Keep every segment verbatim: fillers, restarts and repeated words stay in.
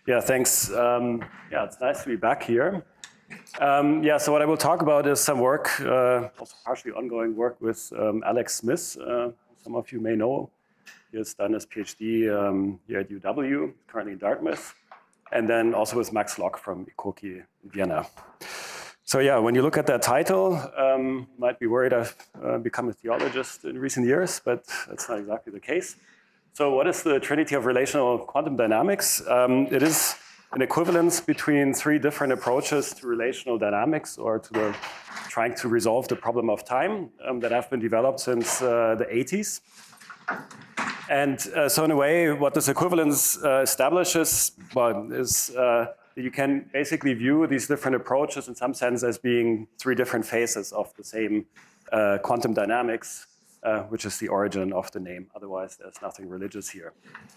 Yeah, thanks. Um, yeah, it's nice to be back here. Um, yeah, so what I will talk about is some work, uh, also partially ongoing work with um, Alex Smith. Uh, some of you may know. He has done his PhD um, here at U W, currently in Dartmouth, and then also with Max Lock from Ikoki in Vienna. So yeah, when you look at that title, um, you might be worried I've uh, become a theologist in recent years, but that's not exactly the case. So what is the Trinity of Relational Quantum Dynamics? Um, it is an equivalence between three different approaches to relational dynamics, or to the, trying to resolve the problem of time, um, that have been developed since uh, the eighties. And uh, so in a way, what this equivalence uh, establishes, well, is uh, that you can basically view these different approaches in some sense as being three different phases of the same uh, quantum dynamics, uh, which is the origin of the name. Otherwise, there's nothing religious here.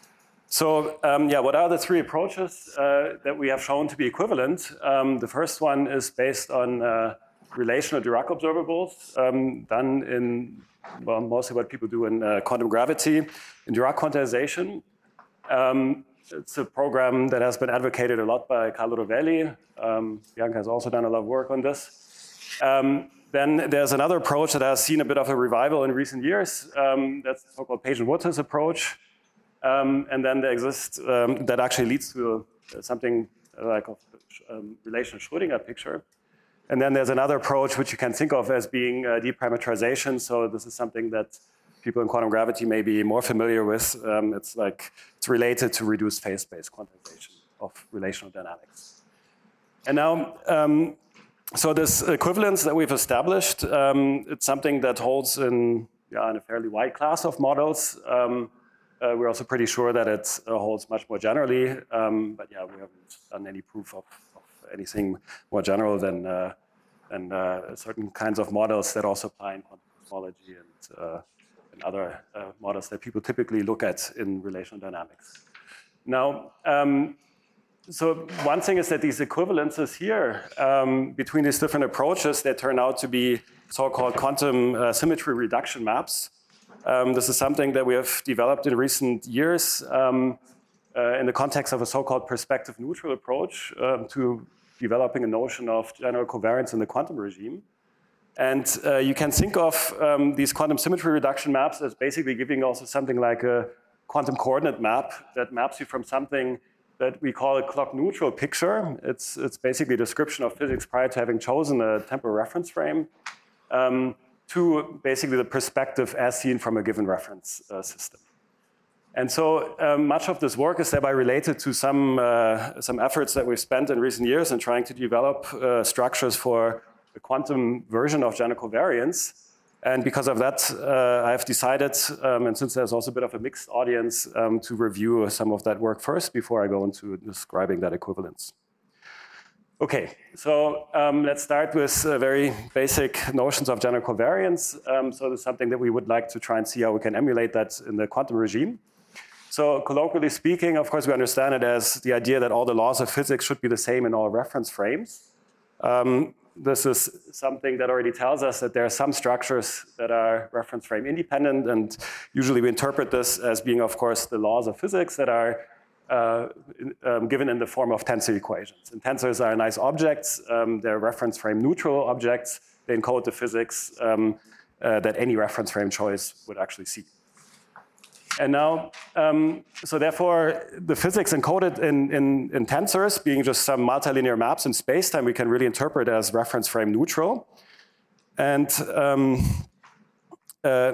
So um, yeah, what are the three approaches uh, that we have shown to be equivalent? Um, the first one is based on uh, relational Dirac observables, um, done in, well, mostly what people do in uh, quantum gravity, in Dirac quantization. Um, it's a program that has been advocated a lot by Carlo Rovelli. Um, Bianca has also done a lot of work on this. Um, then there's another approach that has seen a bit of a revival in recent years. Um, that's the so-called Pageant-Woods approach. Um, and then there exists, um, that actually leads to uh, something like a um, relational Schrödinger picture. And then there's another approach which you can think of as being uh, deparametrization. So this is something that people in quantum gravity may be more familiar with. Um, it's like, it's related to reduced phase-space quantization of relational dynamics. And now, um, so this equivalence that we've established, um, it's something that holds in, yeah, in a fairly wide class of models. Um, Uh, we're also pretty sure that it uh, holds much more generally, um, but yeah, we haven't done any proof of, of anything more general than, uh, than uh, certain kinds of models that also apply in quantum cosmology and, uh, and other uh, models that people typically look at in relational dynamics. Now, um, so one thing is that these equivalences here um, between these different approaches, they turn out to be so-called quantum uh, symmetry reduction maps. Um, this is something that we have developed in recent years um, uh, in the context of a so-called perspective neutral approach um, to developing a notion of general covariance in the quantum regime. And uh, you can think of um, these quantum symmetry reduction maps as basically giving also something like a quantum coordinate map that maps you from something that we call a clock neutral picture. It's, it's basically a description of physics prior to having chosen a temporal reference frame. Um, to basically the perspective as seen from a given reference uh, system. And so um, much of this work is thereby related to some, uh, some efforts that we've spent in recent years in trying to develop uh, structures for the quantum version of general covariance. And because of that, uh, I've decided, um, and since there's also a bit of a mixed audience, um, to review some of that work first before I go into describing that equivalence. Okay, so um, let's start with uh, very basic notions of general covariance. Um, so this is something that we would like to try and see how we can emulate that in the quantum regime. So colloquially speaking, of course, we understand it as the idea that all the laws of physics should be the same in all reference frames. Um, this is something that already tells us that there are some structures that are reference frame independent, and usually we interpret this as being, of course, the laws of physics that are Uh, um, given in the form of tensor equations. And tensors are nice objects. Um, they're reference frame neutral objects. They encode the physics um, uh, that any reference frame choice would actually see. And now, um, so therefore, the physics encoded in, in, in tensors, being just some multilinear maps in spacetime, we can really interpret as reference frame neutral. And um, uh,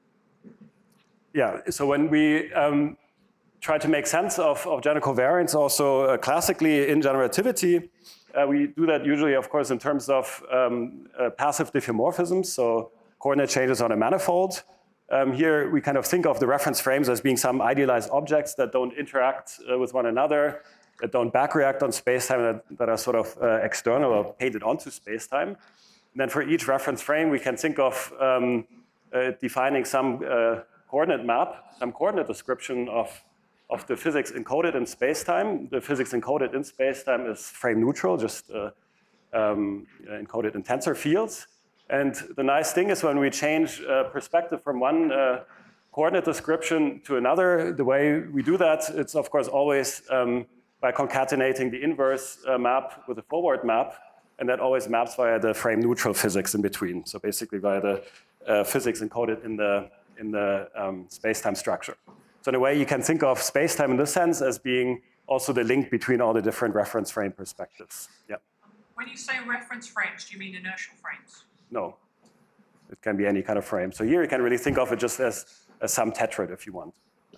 yeah, so when we um, try to make sense of, of general covariance also uh, classically in general relativity. Uh, we do that usually, of course, in terms of um, uh, passive diffeomorphisms, so coordinate changes on a manifold. Um, here we kind of think of the reference frames as being some idealized objects that don't interact uh, with one another, that don't backreact on spacetime, that, that are sort of uh, external or painted onto spacetime. And then for each reference frame, we can think of um, uh, defining some uh, coordinate map, some coordinate description of of the physics encoded in spacetime. The physics encoded in spacetime is frame neutral, just uh, um, encoded in tensor fields. And the nice thing is when we change uh, perspective from one uh, coordinate description to another, the way we do that, it's of course always um, by concatenating the inverse uh, map with a forward map, and that always maps via the frame-neutral physics in between. So basically via the uh, physics encoded in the, in the um, space-time structure. So in a way, you can think of space-time in this sense as being also the link between all the different reference frame perspectives. Yeah. When you say reference frames, do you mean inertial frames? No. It can be any kind of frame. So here you can really think of it just as, as some tetrad if you want.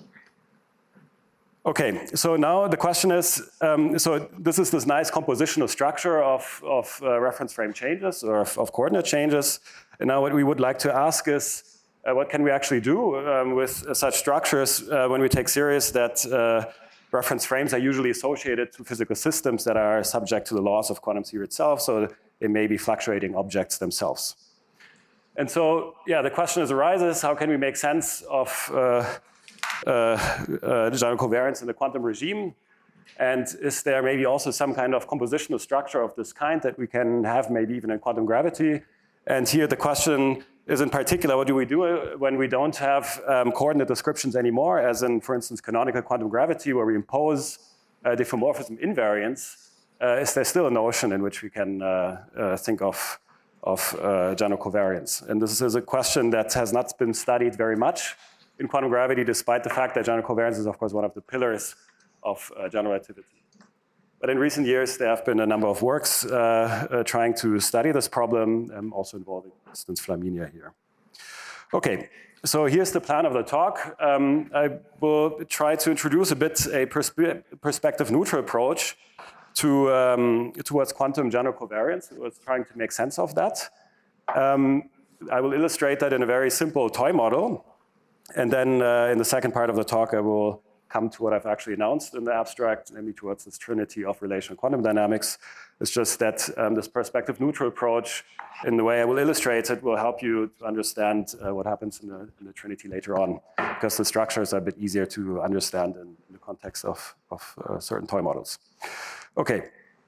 Okay, so now the question is, um, so this is this nice compositional structure of, of uh, reference frame changes or of, of coordinate changes. And now what we would like to ask is, uh, what can we actually do um, with uh, such structures uh, when we take serious that uh, reference frames are usually associated to physical systems that are subject to the laws of quantum theory itself, so they may be fluctuating objects themselves. And so, yeah, the question is arises, how can we make sense of uh, uh, uh, general covariance in the quantum regime? And is there maybe also some kind of compositional structure of this kind that we can have maybe even in quantum gravity? And here the question is in particular, what do we do when we don't have um, coordinate descriptions anymore, as in, for instance, canonical quantum gravity, where we impose uh, diffeomorphism invariance? Uh, is there still a notion in which we can uh, uh, think of, of uh, general covariance? And this is a question that has not been studied very much in quantum gravity, despite the fact that general covariance is, of course, one of the pillars of uh, general relativity. But in recent years, there have been a number of works uh, uh, trying to study this problem, um, also involving, for instance, Flaminia here. Okay, so here's the plan of the talk. Um, I will try to introduce a bit a perspe perspective neutral approach to, um, towards quantum general covariance. I was trying to make sense of that. Um, I will illustrate that in a very simple toy model. And then uh, in the second part of the talk, I will come to what I've actually announced in the abstract, namely towards this trinity of relational quantum dynamics. It's just that um, this perspective neutral approach, in the way I will illustrate it, will help you to understand uh, what happens in the, in the trinity later on, because the structures are a bit easier to understand in, in the context of, of uh, certain toy models. Okay,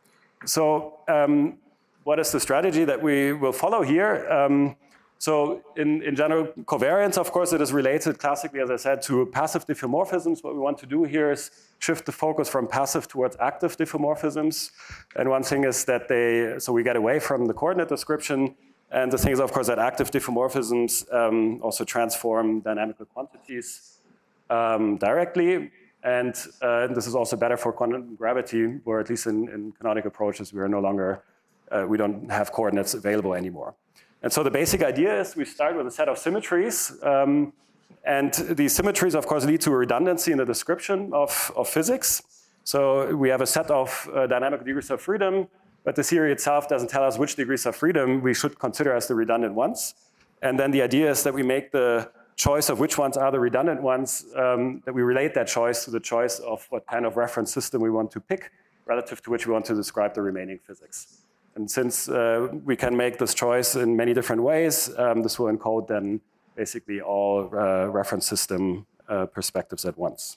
so um, what is the strategy that we will follow here? Um, So in, in general covariance, of course, it is related classically, as I said, to passive diffeomorphisms. What we want to do here is shift the focus from passive towards active diffeomorphisms. And one thing is that they, so we get away from the coordinate description. And the thing is, of course, that active diffeomorphisms um, also transform dynamical quantities um, directly. And uh, this is also better for quantum gravity, where at least in, in canonical approaches, we are no longer, uh, we don't have coordinates available anymore. And so the basic idea is we start with a set of symmetries. Um, and these symmetries, of course, lead to a redundancy in the description of, of physics. So we have a set of uh, dynamic degrees of freedom, but the theory itself doesn't tell us which degrees of freedom we should consider as the redundant ones. And then the idea is that we make the choice of which ones are the redundant ones, um, that we relate that choice to the choice of what kind of reference system we want to pick, relative to which we want to describe the remaining physics. And since uh, we can make this choice in many different ways, um, this will encode then basically all uh, reference system uh, perspectives at once.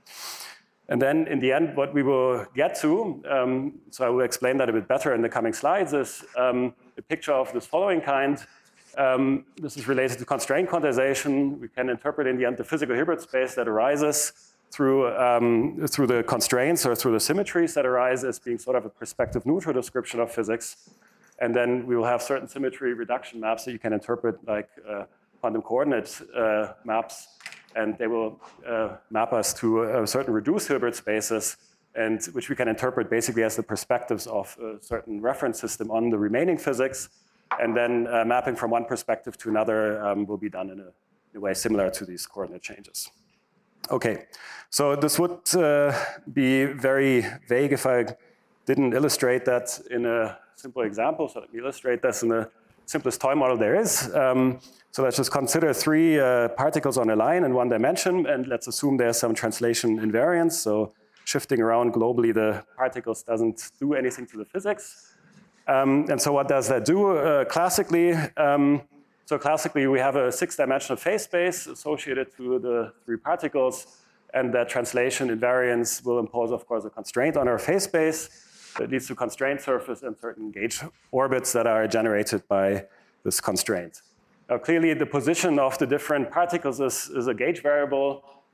And then in the end, what we will get to, um, so I will explain that a bit better in the coming slides, is um, a picture of this following kind. Um, this is related to constraint quantization. We can interpret in the end the physical Hilbert space that arises through, um, through the constraints or through the symmetries that arise as being sort of a perspective neutral description of physics. And then we will have certain symmetry reduction maps that you can interpret like uh, quantum coordinate uh, maps, and they will uh, map us to a certain reduced Hilbert spaces, and which we can interpret basically as the perspectives of a certain reference system on the remaining physics. And then uh, mapping from one perspective to another um, will be done in a, in a way similar to these coordinate changes. Okay, so this would uh, be very vague if I didn't illustrate that in a simple example. So let me illustrate this in the simplest toy model there is. Um, so let's just consider three uh, particles on a line in one dimension, and let's assume there's some translation invariance. So shifting around globally the particles doesn't do anything to the physics. Um, and so what does that do? Uh, classically, um, So classically, we have a six-dimensional phase space associated to the three particles, and that translation invariance will impose, of course, a constraint on our phase space that leads to constraint surface and certain gauge orbits that are generated by this constraint. Now, clearly, the position of the different particles is, is a gauge variable.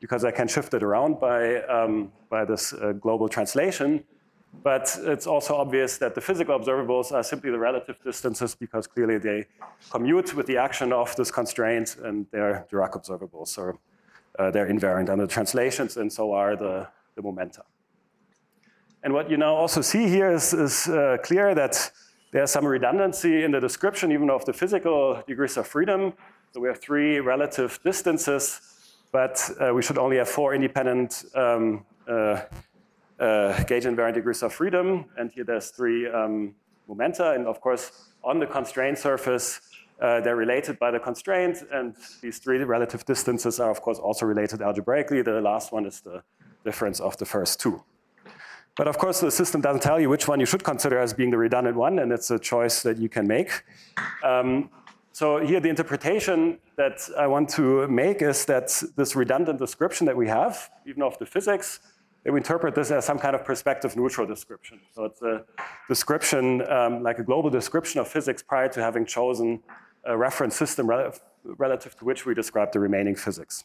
because I can shift it around by, um, by this uh, global translation. But it's also obvious that the physical observables are simply the relative distances because clearly they commute with the action of this constraint and they're Dirac observables, or uh, they're invariant under translations, and so are the, the momenta. And what you now also see here is, is uh, clear that there's some redundancy in the description even of the physical degrees of freedom. So we have three relative distances, but uh, we should only have four independent um, uh, Uh, gauge invariant degrees of freedom, and here there's three um, momenta, and of course on the constraint surface uh, they're related by the constraint, and these three relative distances are of course also related algebraically. The last one is the difference of the first two. But of course the system doesn't tell you which one you should consider as being the redundant one, and it's a choice that you can make. Um, so here the interpretation that I want to make is that this redundant description that we have, even of the physics, we interpret this as some kind of perspective neutral description. So it's a description, um, like a global description of physics prior to having chosen a reference system rel relative to which we describe the remaining physics.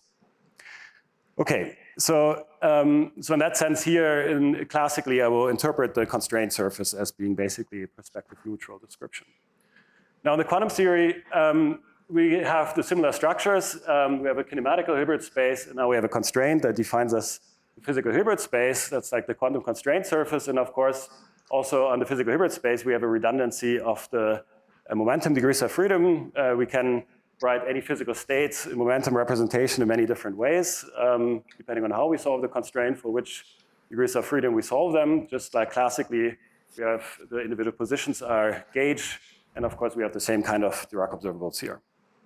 Okay, so, um, so in that sense here, in, classically I will interpret the constraint surface as being basically a perspective neutral description. Now in the quantum theory, um, we have the similar structures. Um, we have a kinematical Hilbert space, and now we have a constraint that defines us physical Hilbert space. That's like the quantum constraint surface, and of course also on the physical Hilbert space we have a redundancy of the uh, momentum degrees of freedom. Uh, we can write any physical state in momentum representation in many different ways, um, depending on how we solve the constraint, for which degrees of freedom we solve them. Just like classically we have the individual positions are gauge, and of course we have the same kind of Dirac observables here.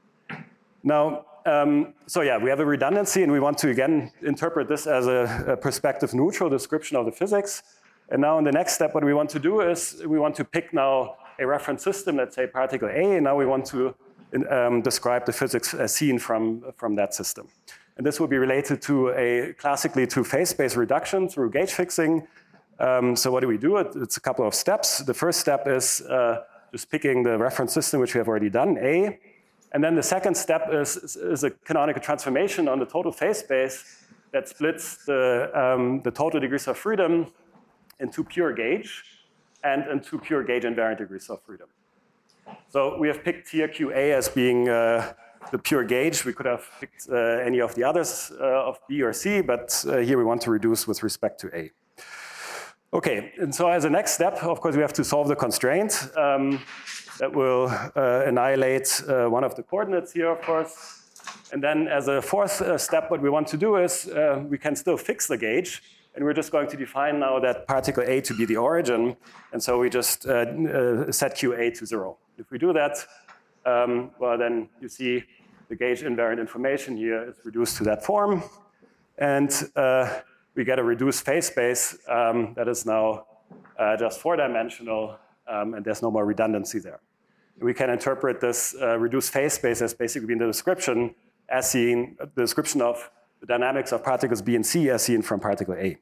Now, um, so yeah, we have a redundancy, and we want to again interpret this as a, a perspective neutral description of the physics. And now in the next step, what we want to do is we want to pick now a reference system, let's say particle A, and now we want to um, describe the physics as seen from, from that system. And this will be related to a classically to phase space reduction through gauge fixing. Um, so what do we do? It, it's a couple of steps. The first step is uh, just picking the reference system, which we have already done, A. And then the second step is, is, is a canonical transformation on the total phase space that splits the, um, the total degrees of freedom into pure gauge and into pure gauge invariant degrees of freedom. So we have picked here Q A as being uh, the pure gauge. We could have picked uh, any of the others uh, of B or C, but uh, here we want to reduce with respect to A. Okay, and so as a next step, of course, we have to solve the constraint. Um, that will uh, annihilate uh, one of the coordinates here, of course. And then as a fourth uh, step, what we want to do is uh, we can still fix the gauge, and we're just going to define now that particle A to be the origin, and so we just uh, uh, set Q A to zero. If we do that, um, well then you see the gauge invariant information here is reduced to that form, and uh, we get a reduced phase space um, that is now uh, just four-dimensional, um, and there's no more redundancy there. We can interpret this uh, reduced phase space as basically being the description as seen, the description of the dynamics of particles B and C as seen from particle A.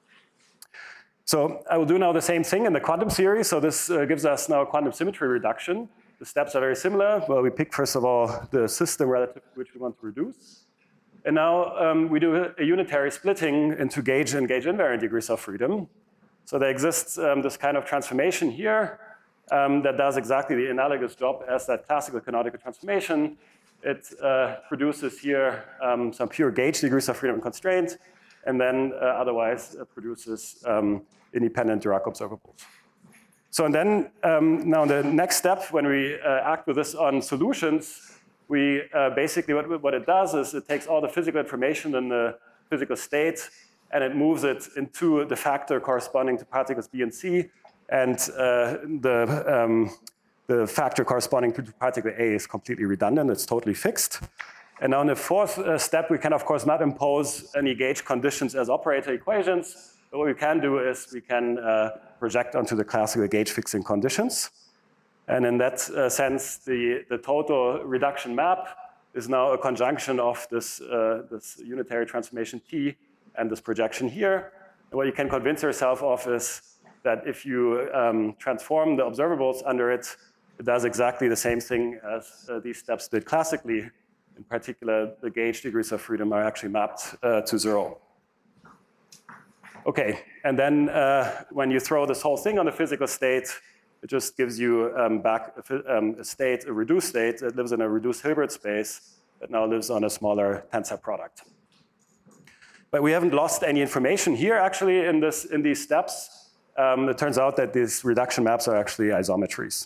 So I will do now the same thing in the quantum theory. So this uh, gives us now quantum symmetry reduction. The steps are very similar. Well, we pick first of all the system relative to which we want to reduce. And now um, we do a unitary splitting into gauge and gauge invariant degrees of freedom. So there exists um, this kind of transformation here. Um, that does exactly the analogous job as that classical canonical transformation. It uh, produces here um, some pure gauge degrees of freedom and constraint, and then uh, otherwise uh, produces um, independent Dirac observables. So and then um, now the next step, when we uh, act with this on solutions, we uh, basically what, what it does is it takes all the physical information in the physical state and it moves it into the factor corresponding to particles B and C. And uh, the, um, the factor corresponding to particle A is completely redundant. It's totally fixed. And on the fourth uh, step, we can, of course, not impose any gauge conditions as operator equations. But what we can do is we can uh, project onto the classical gauge fixing conditions. And in that uh, sense, the, the total reduction map is now a conjunction of this, uh, this unitary transformation T and this projection here. And what you can convince yourself of is that if you um, transform the observables under it, it does exactly the same thing as uh, these steps did classically. in particular, the gauge degrees of freedom are actually mapped uh, to zero. Okay, and then uh, when you throw this whole thing on the physical state, it just gives you um, back a, um, a state, a reduced state that lives in a reduced Hilbert space that now lives on a smaller tensor product. But we haven't lost any information here actually in, this, in these steps. Um, it turns out that these reduction maps are actually isometries.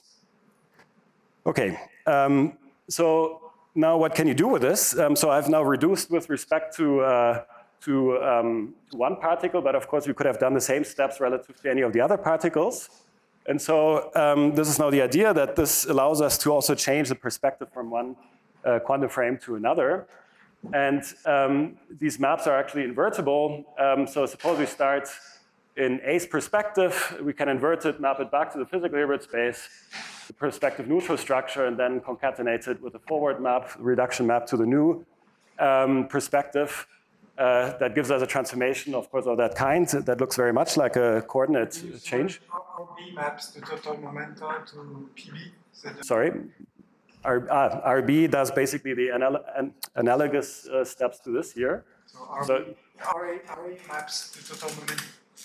Okay, um, so now what can you do with this? Um, so I've now reduced with respect to uh, to um, one particle, but of course we could have done the same steps relative to any of the other particles. And so um, this is now the idea that this allows us to also change the perspective from one uh, quantum frame to another. And um, these maps are actually invertible. Um, so suppose we start in A's perspective, we can invert it, map it back to the physical Hilbert space, the perspective neutral structure, and then concatenate it with a forward map, reduction map to the new um, perspective. Uh, that gives us a transformation, of course, of that kind that looks very much like a coordinate change. R B maps the total momenta to P B. Sorry, R, ah, R B does basically the anal an analogous uh, steps to this here. So R B, so, R A, R A maps the total momentum.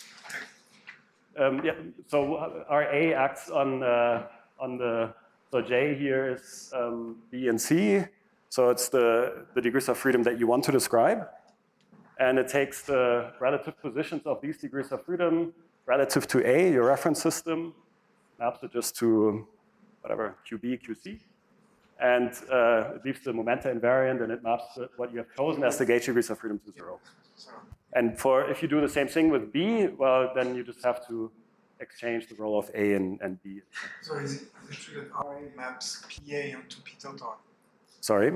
Um, yeah, so R A acts on uh, on the so J here is um, B and C, so it's the the degrees of freedom that you want to describe. And it takes the relative positions of these degrees of freedom relative to A, your reference system, maps it just to whatever, Q B, Q C. And uh, it leaves the momenta invariant, and it maps what you have chosen as the gauge degrees of freedom to zero. And for if you do the same thing with B, well, then you just have to exchange the role of A and, and B. So is it, is it true that R A maps P A onto P total? Sorry?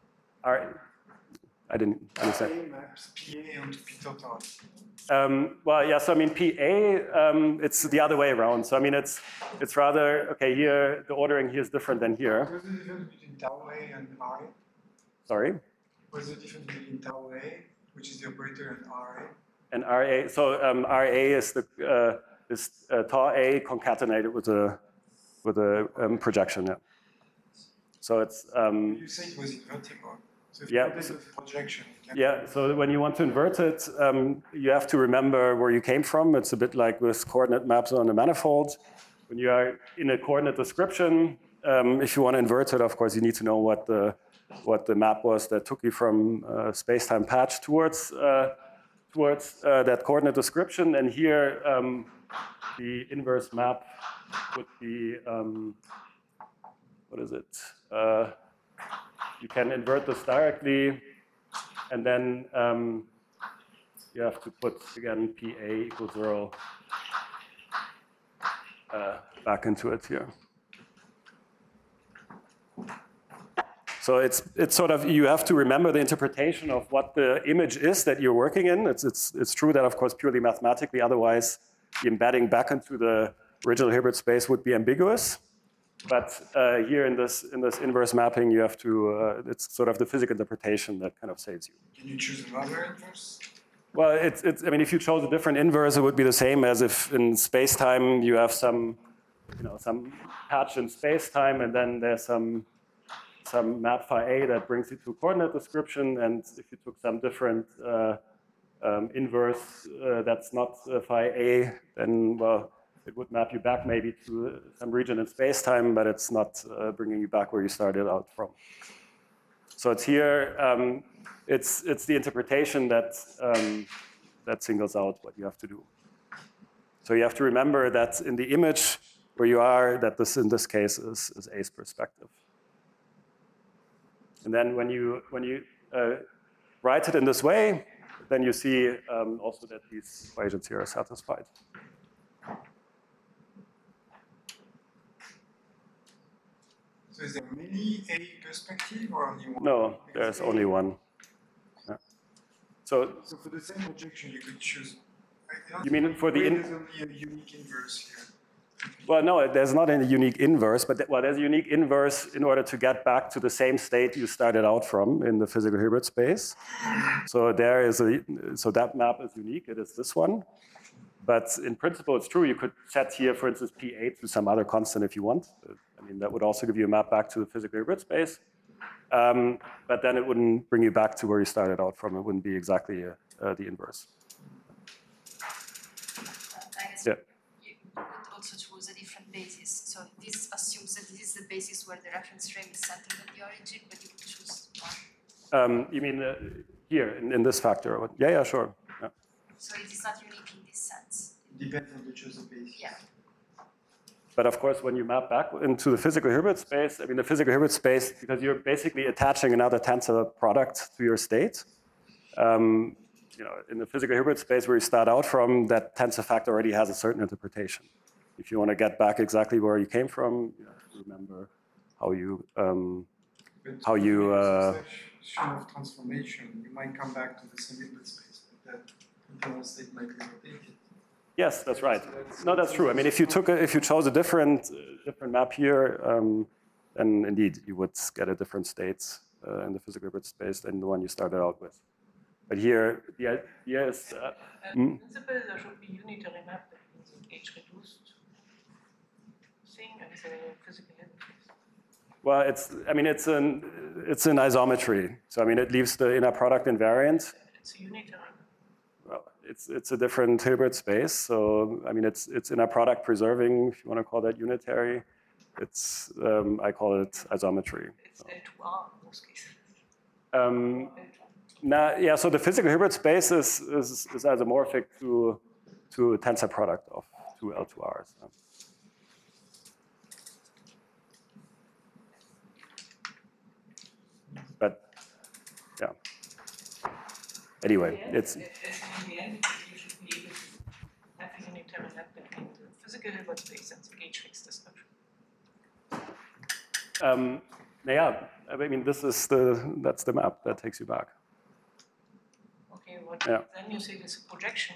R I didn't understand. R A maps P A onto P total. Um, well, yeah, so I mean, P A, um, it's the other way around. So I mean, it's it's rather, okay, here, the ordering here is different than here. What's the difference between tau A and R A? Sorry? What's the difference between tau A, which is the operator, and R A? And R A, so um, R A is the uh, is uh, tau A concatenated with a with a um, projection, yeah. So it's um, you say it was invertible. So if yeah, you so, projection, you yeah. So when you want to invert it, um, you have to remember where you came from. It's a bit like with coordinate maps on a manifold. When you are in a coordinate description, um, if you want to invert it, of course, you need to know what the what the map was that took you from uh, space-time patch towards uh, towards uh, that coordinate description. And here, um, the inverse map would be um, what is it? Uh, you can invert this directly, and then um, you have to put again P A equals zero uh, back into it here. So it's it's sort of, you have to remember the interpretation of what the image is that you're working in. It's it's it's true that, of course, purely mathematically, otherwise the embedding back into the original Hilbert space would be ambiguous. But uh, here in this in this inverse mapping, you have to uh, it's sort of the physical interpretation that kind of saves you. Can you choose another inverse? Well, it's it's I mean, if you chose a different inverse, it would be the same as if in space-time you have some you know some patch in space-time, and then there's some some map phi A that brings you to a coordinate description, and if you took some different uh, um, inverse uh, that's not uh, phi A, then, well, it would map you back maybe to some region in space-time, but it's not uh, bringing you back where you started out from. So it's here, um, it's, it's the interpretation that, um, that singles out what you have to do. So you have to remember that in the image where you are, that this in this case is, is A's perspective. And then when you, when you uh, write it in this way, then you see um, also that these equations here are satisfied. So is there many A perspective or only one? No, there's only one. Yeah. So, so for the same projection, you could choose. You mean for the? There's only a unique inverse here. Well, no, there's not a unique inverse, but th well, there's a unique inverse in order to get back to the same state you started out from in the physical Hilbert space. So there is a, so that map is unique. It is this one. But in principle, it's true. You could set here, for instance, P A to some other constant if you want. I mean, that would also give you a map back to the physical Hilbert space. Um, but then it wouldn't bring you back to where you started out from. It wouldn't be exactly uh, uh, the inverse. I guess Yeah. you could also choose a different basis. So this assumes that this is the basis where the reference frame is centered at the origin, but you could choose one. Um, you mean uh, here in, in this factor? Yeah, yeah, sure. Yeah. So it is not unique in this sense. It depends on the chosen basis. Yeah. But of course, when you map back into the physical Hilbert space, I mean, the physical Hilbert space, because you're basically attaching another tensor product to your state. Um, you know, in the physical Hilbert space where you start out from, that tensor factor already has a certain interpretation. If you want to get back exactly where you came from, you have to remember how you um, But how you. Uh, succession of transformation, you might come back to the same Hilbert space, but that internal state might be rotated. Yes, that's right. No, that's true. I mean, if you took a, if you chose a different uh, different map here, um, then indeed you would get a different state uh, in the physical Hilbert space than the one you started out with. But here, the idea is. Uh, In mm, principle, there should be unitary map between the H-reduced thing and the physical interface. well, it's. I mean, it's an it's an isometry. So I mean, it leaves the inner product invariant. It's a unitary. Well, it's it's a different Hilbert space. So I mean, it's it's inner product preserving, if you want to call that unitary. It's um, I call it isometry. It's L two R in most cases. Um, L two. Now, yeah, so the physical Hilbert space is, is, is isomorphic to, to a tensor product of two L two Rs. But, yeah. Anyway, it's. In the end, you should be able to have a unitary map between the physical Hilbert space and the gauge-fixed description. Um, yeah, I mean, this is the, that's the map that takes you back. Okay, what Yeah. then you say there's a projection.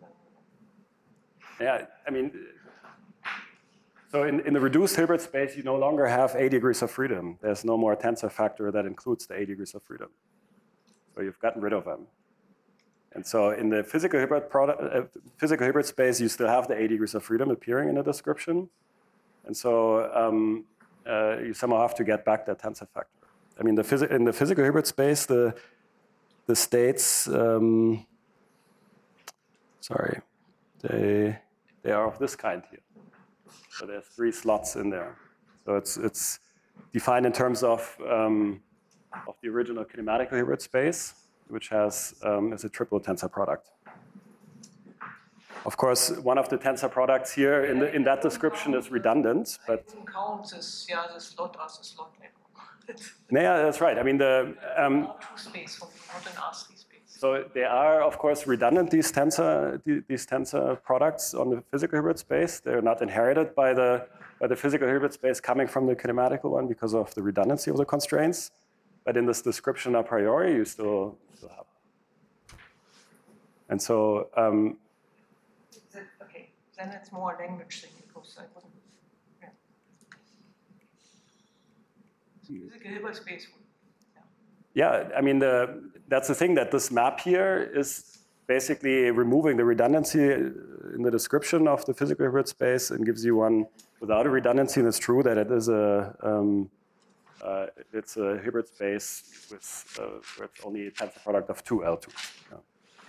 Yeah, I mean, so in, in the reduced Hilbert space, you no longer have A degrees of freedom. There's no more tensor factor that includes the A degrees of freedom. So you've gotten rid of them. And so in the physical Hilbert, product, uh, physical Hilbert space, you still have the A degrees of freedom appearing in the description. And so um, uh, you somehow have to get back that tensor factor. I mean, the phys in the physical Hilbert space, the, the states, um, sorry, they, they are of this kind here. So there's three slots in there. So it's, it's defined in terms of, um, of the original kinematical Hilbert space, which has um, is a triple tensor product. Of course, one of the tensor products here in, the, in that description is redundant, but I wouldn't count this, yeah, the slot as a slot anymore. yeah, that's right. I mean, the um, R two space for me, not an R three space. so they are, of course, redundant, these tensor, these tensor products on the physical Hilbert space. They're not inherited by the, by the physical Hilbert space coming from the kinematical one because of the redundancy of the constraints. But in this description a priori, you still, still have. And so, um, That, okay, then it's more a language thing because I wouldn't, yeah. Physical Hilbert space would. yeah, I mean, the, that's the thing, that this map here is basically removing the redundancy in the description of the physical Hilbert space and gives you one without a redundancy. And it's true that it is a, um, uh, it's a Hilbert space with, uh, where it's only a tensor product of two L two. Yeah.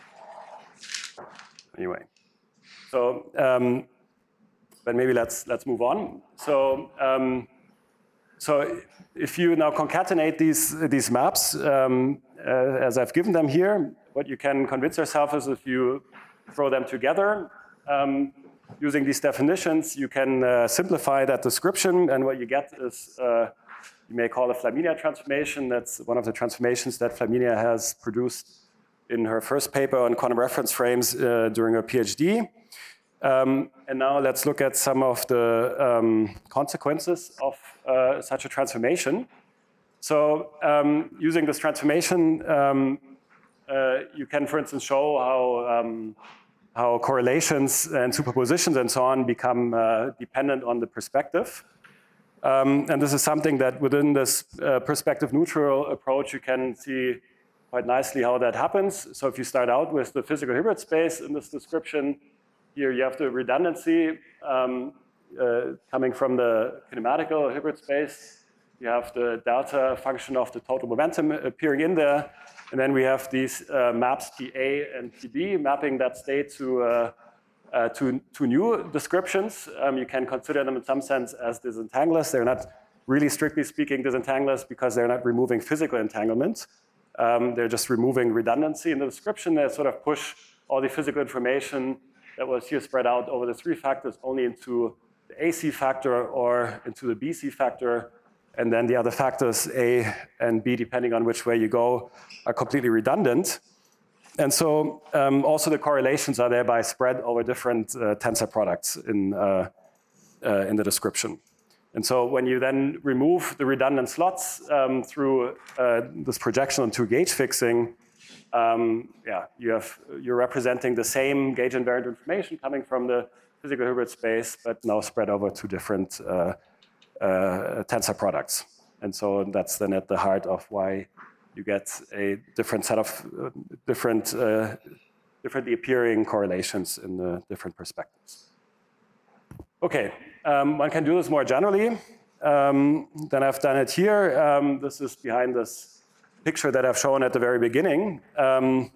Anyway, so, um, but maybe let's, let's move on. So, um, So if you now concatenate these, these maps, um, uh, as I've given them here, what you can convince yourself is if you throw them together, um, using these definitions, you can uh, simplify that description, and what you get is, uh, you may call a Flaminia transformation. That's one of the transformations that Flaminia has produced in her first paper on quantum reference frames uh, during her PhD. Um, and now let's look at some of the um, consequences of uh, such a transformation. So um, using this transformation, um, uh, you can, for instance, show how, um, how correlations and superpositions and so on become uh, dependent on the perspective. Um, and this is something that within this uh, perspective neutral approach, you can see quite nicely how that happens. So if you start out with the physical Hilbert space in this description, here you have the redundancy um, uh, coming from the kinematical Hilbert space. You have the delta function of the total momentum appearing in there. And then we have these uh, maps T A and T B mapping that state to, uh, uh, to, to new descriptions. Um, you can consider them in some sense as disentanglers. They're not really strictly speaking disentanglers because they're not removing physical entanglement. Um, they're just removing redundancy in the description. They sort of push all the physical information that was here spread out over the three factors only into the A C factor or into the B C factor. And then the other factors, A and B, depending on which way you go, are completely redundant. And so um, also the correlations are thereby spread over different uh, tensor products in, uh, uh, in the description. And so when you then remove the redundant slots um, through uh, this projection onto gauge fixing, um, yeah, you have, you're representing the same gauge invariant information coming from the physical Hilbert space, but now spread over two different uh, Uh, tensor products. And so that's then at the heart of why you get a different set of uh, different, uh, differently appearing correlations in the different perspectives. Okay, um, one can do this more generally um, than I've done it here. Um, this is behind this picture that I've shown at the very beginning. Um,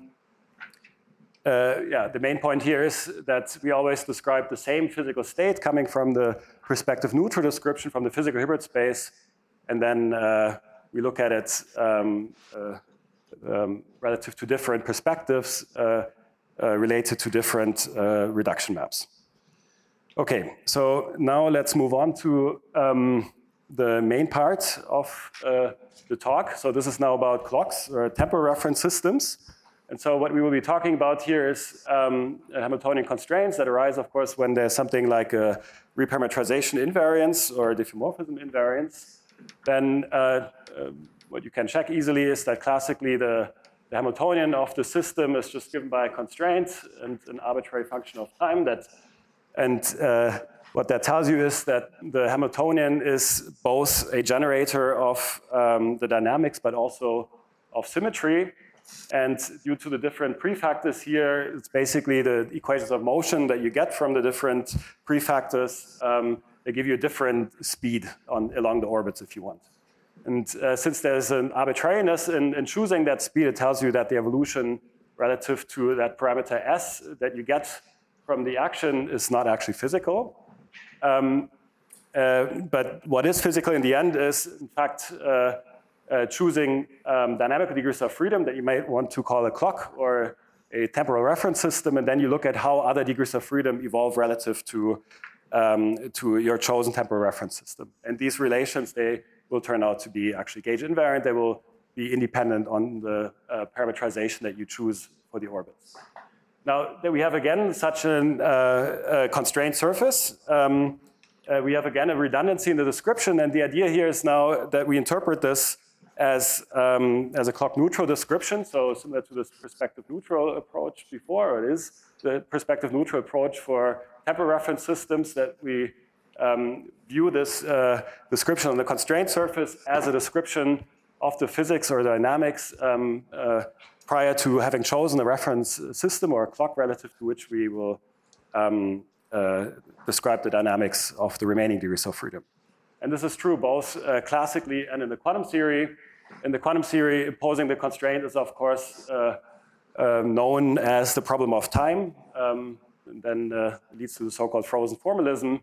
Uh, yeah, the main point here is that we always describe the same physical state coming from the perspective neutral description from the physical Hilbert space, and then uh, we look at it um, uh, um, relative to different perspectives uh, uh, related to different uh, reduction maps. Okay, so now let's move on to um, the main part of uh, the talk. So this is now about clocks or temporal reference systems. And so what we will be talking about here is um, Hamiltonian constraints that arise, of course, when there's something like a reparametrization invariance or diffeomorphism invariance. Then uh, uh, what you can check easily is that classically the, the Hamiltonian of the system is just given by a constraint and an arbitrary function of time. That, and uh, what that tells you is that the Hamiltonian is both a generator of um, the dynamics, but also of symmetry. And due to the different prefactors here, it's basically the equations of motion that you get from the different prefactors. Um, they give you a different speed on, along the orbits if you want. And uh, since there's an arbitrariness in, in choosing that speed, it tells you that the evolution relative to that parameter S that you get from the action is not actually physical. Um, uh, but what is physical in the end is, in fact, uh, Uh, choosing um, dynamical degrees of freedom that you might want to call a clock or a temporal reference system, and then you look at how other degrees of freedom evolve relative to, um, to your chosen temporal reference system. And these relations, they will turn out to be actually gauge invariant. They will be independent on the uh, parametrization that you choose for the orbits. Now, that we have again such a uh, constrained surface. Um, uh, we have again a redundancy in the description, and the idea here is now that we interpret this as, um, as a clock neutral description, so similar to this perspective neutral approach before, or it is the perspective neutral approach for temporal reference systems, that we um, view this uh, description on the constrained surface as a description of the physics or dynamics um, uh, prior to having chosen a reference system or a clock relative to which we will um, uh, describe the dynamics of the remaining degrees of freedom. And this is true both uh, classically and in the quantum theory. In the quantum theory, imposing the constraint is, of course, uh, uh, known as the problem of time, um, and then uh, leads to the so-called frozen formalism.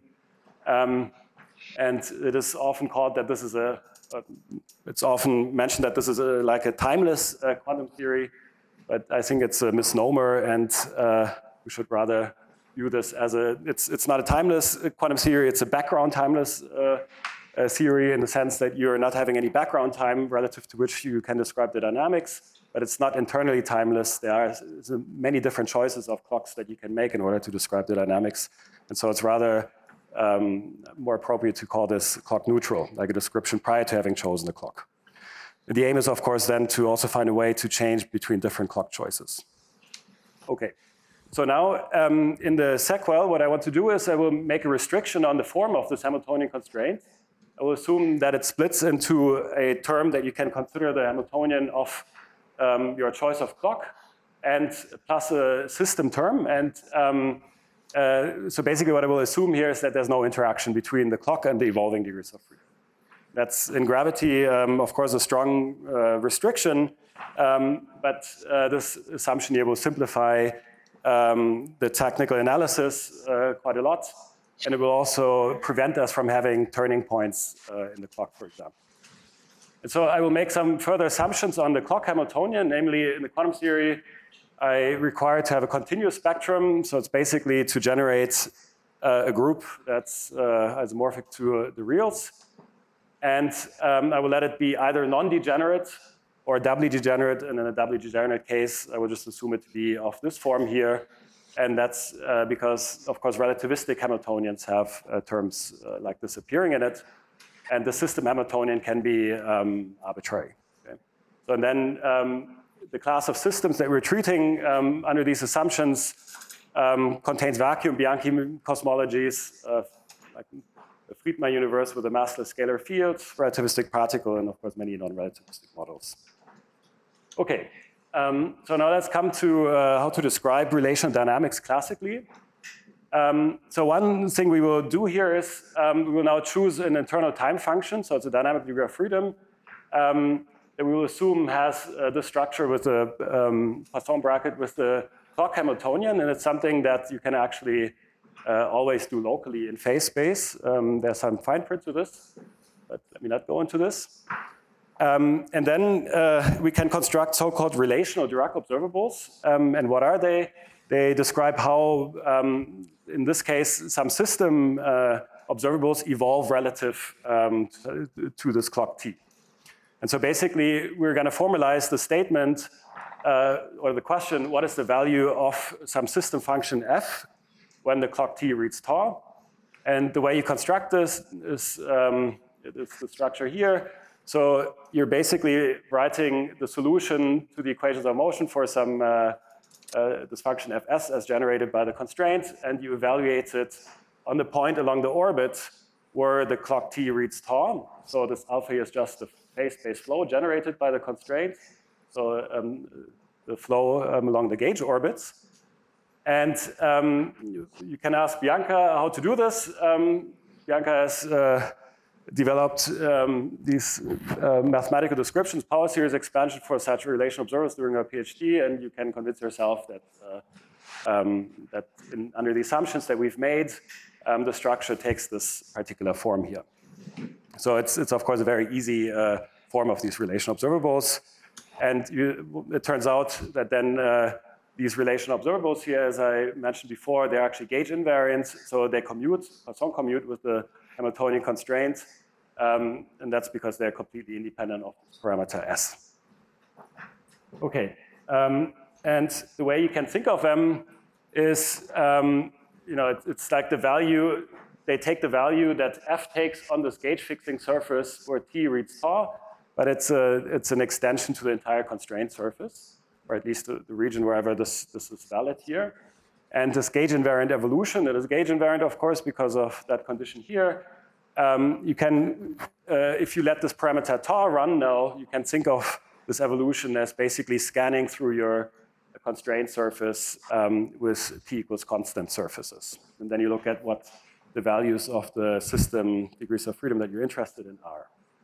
Um, and it is often called that this is a, a it's often mentioned that this is a, like a timeless uh, quantum theory, but I think it's a misnomer, and uh, we should rather view this as a, it's, it's not a timeless quantum theory, it's a background timeless uh, uh, theory in the sense that you're not having any background time relative to which you can describe the dynamics, but it's not internally timeless. There are many different choices of clocks that you can make in order to describe the dynamics. And so it's rather um, more appropriate to call this clock neutral, like a description prior to having chosen the clock. And the aim is, of course, then to also find a way to change between different clock choices. Okay. So now, um, in the sequel, what I want to do is I will make a restriction on the form of this Hamiltonian constraint. I will assume that it splits into a term that you can consider the Hamiltonian of um, your choice of clock, and plus a system term. And um, uh, so basically what I will assume here is that there's no interaction between the clock and the evolving degrees of freedom. That's in gravity, um, of course, a strong uh, restriction, um, but uh, this assumption here will simplify um, the technical analysis uh, quite a lot, and it will also prevent us from having turning points uh, in the clock, for example. And so I will make some further assumptions on the clock Hamiltonian, namely in the quantum theory, I require to have a continuous spectrum, so it's basically to generate uh, a group that's uh, isomorphic to uh, the reals. And um, I will let it be either non-degenerate or doubly degenerate, and in a doubly degenerate case, I will just assume it to be of this form here. And that's uh, because, of course, relativistic Hamiltonians have uh, terms uh, like this appearing in it. And the system Hamiltonian can be um, arbitrary. Okay? So and then um, the class of systems that we're treating um, under these assumptions um, contains vacuum Bianchi cosmologies, uh, like a Friedmann universe with a massless scalar field, relativistic particle, and of course many non-relativistic models. Okay, um, so now let's come to uh, how to describe relational dynamics classically. Um, so one thing we will do here is um, we will now choose an internal time function, so it's a dynamic degree of freedom, um, that we will assume has uh, the structure with the um, Poisson bracket with the clock Hamiltonian, and it's something that you can actually uh, always do locally in phase space. Um, there's some fine print to this, but let me not go into this. Um, and then uh, we can construct so-called relational Dirac observables, um, and what are they? They describe how, um, in this case, some system uh, observables evolve relative um, to, to this clock t. And so basically, we're going to formalize the statement uh, or the question, what is the value of some system function f when the clock t reads tau? And the way you construct this is um, it's the structure here. So you're basically writing the solution to the equations of motion for some uh, Uh, this function fs as generated by the constraint, and you evaluate it on the point along the orbit where the clock t reads tau. So this alpha here is just the phase-space flow generated by the constraint. So um, the flow um, along the gauge orbits. And um, you, you can ask Bianca how to do this. Um, Bianca has uh, developed um, these uh, mathematical descriptions, power series expansion for such relational observers during her PhD, and you can convince yourself that, uh, um, that in, under the assumptions that we've made, um, the structure takes this particular form here. So it's, it's of course, a very easy uh, form of these relational observables. And you, it turns out that then uh, these relational observables here, as I mentioned before, they're actually gauge invariant, so they commute, Poisson commute with the Hamiltonian constraint, um, and that's because they're completely independent of this parameter S. Okay, um, and the way you can think of them is, um, you know, it, it's like the value, they take the value that F takes on this gauge fixing surface where T reads tau, but it's, a, it's an extension to the entire constraint surface, or at least the, the region wherever this, this is valid here. And this gauge invariant evolution, it is gauge invariant, of course, because of that condition here. Um, you can, uh, if you let this parameter tau run now, you can think of this evolution as basically scanning through your constraint surface um, with t equals constant surfaces. And then you look at what the values of the system degrees of freedom that you're interested in are.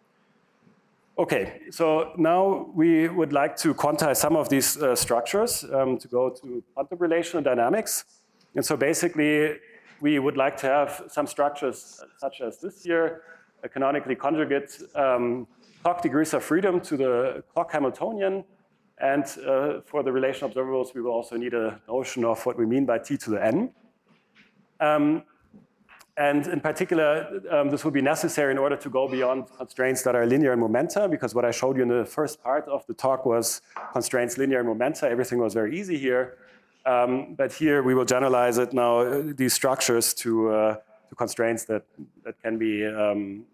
Okay, so now we would like to quantize some of these uh, structures um, to go to quantum relational dynamics. And so basically, we would like to have some structures such as this here, a canonically conjugate um, clock degrees of freedom to the clock Hamiltonian. And uh, for the relational observables, we will also need a notion of what we mean by t to the n. Um, And in particular, um, this will be necessary in order to go beyond constraints that are linear in momenta, because what I showed you in the first part of the talk was constraints linear in momenta. Everything was very easy here. Um, but here we will generalize it now, uh, these structures to, uh, to constraints that, that can be um,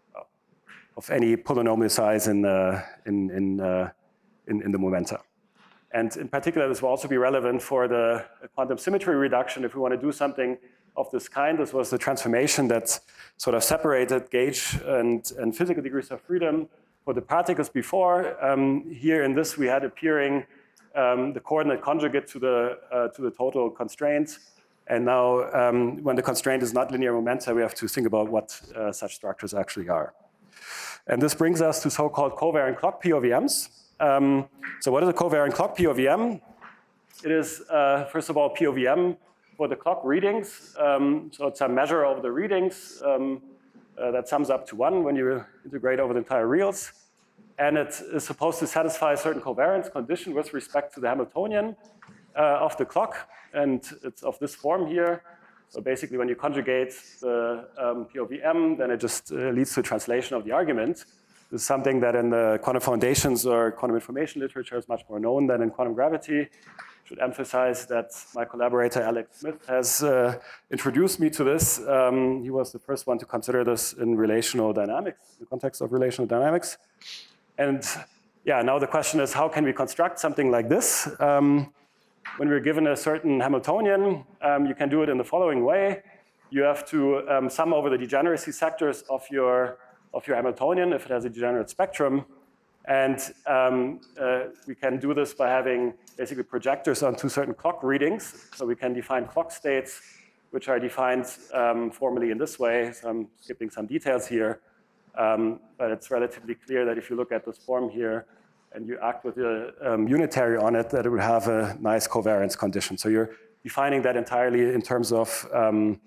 of any polynomial size in, uh, in, in, uh, in, in the momenta. And in particular, this will also be relevant for the quantum symmetry reduction if we want to do something of this kind. This was the transformation that sort of separated gauge and, and physical degrees of freedom for the particles before. Um, here in this, we had appearing um, the coordinate conjugate to the, uh, to the total constraint. And now, um, when the constraint is not linear momenta, we have to think about what uh, such structures actually are. And this brings us to so-called covariant clock P O V Ms. Um, so what is a covariant clock P O V M? It is, uh, first of all, P O V M for the clock readings. Um, so it's a measure of the readings um, uh, that sums up to one when you integrate over the entire reals. And it is supposed to satisfy a certain covariance condition with respect to the Hamiltonian uh, of the clock. And it's of this form here. So basically, when you conjugate the um, P O V M, then it just uh, leads to a translation of the argument. This is something that in the quantum foundations or quantum information literature is much more known than in quantum gravity. Should emphasize that my collaborator Alex Smith has uh, introduced me to this. Um, he was the first one to consider this in relational dynamics, in the context of relational dynamics. And yeah, now the question is, how can we construct something like this? Um, when we're given a certain Hamiltonian, um, you can do it in the following way. You have to um, sum over the degeneracy sectors of your, of your Hamiltonian if it has a degenerate spectrum. And um, uh, we can do this by having basically projectors onto certain clock readings. So we can define clock states, which are defined um, formally in this way. So I'm skipping some details here. Um, but it's relatively clear that if you look at this form here and you act with a um, unitary on it, that it would have a nice covariance condition. So you're defining that entirely in terms of, um,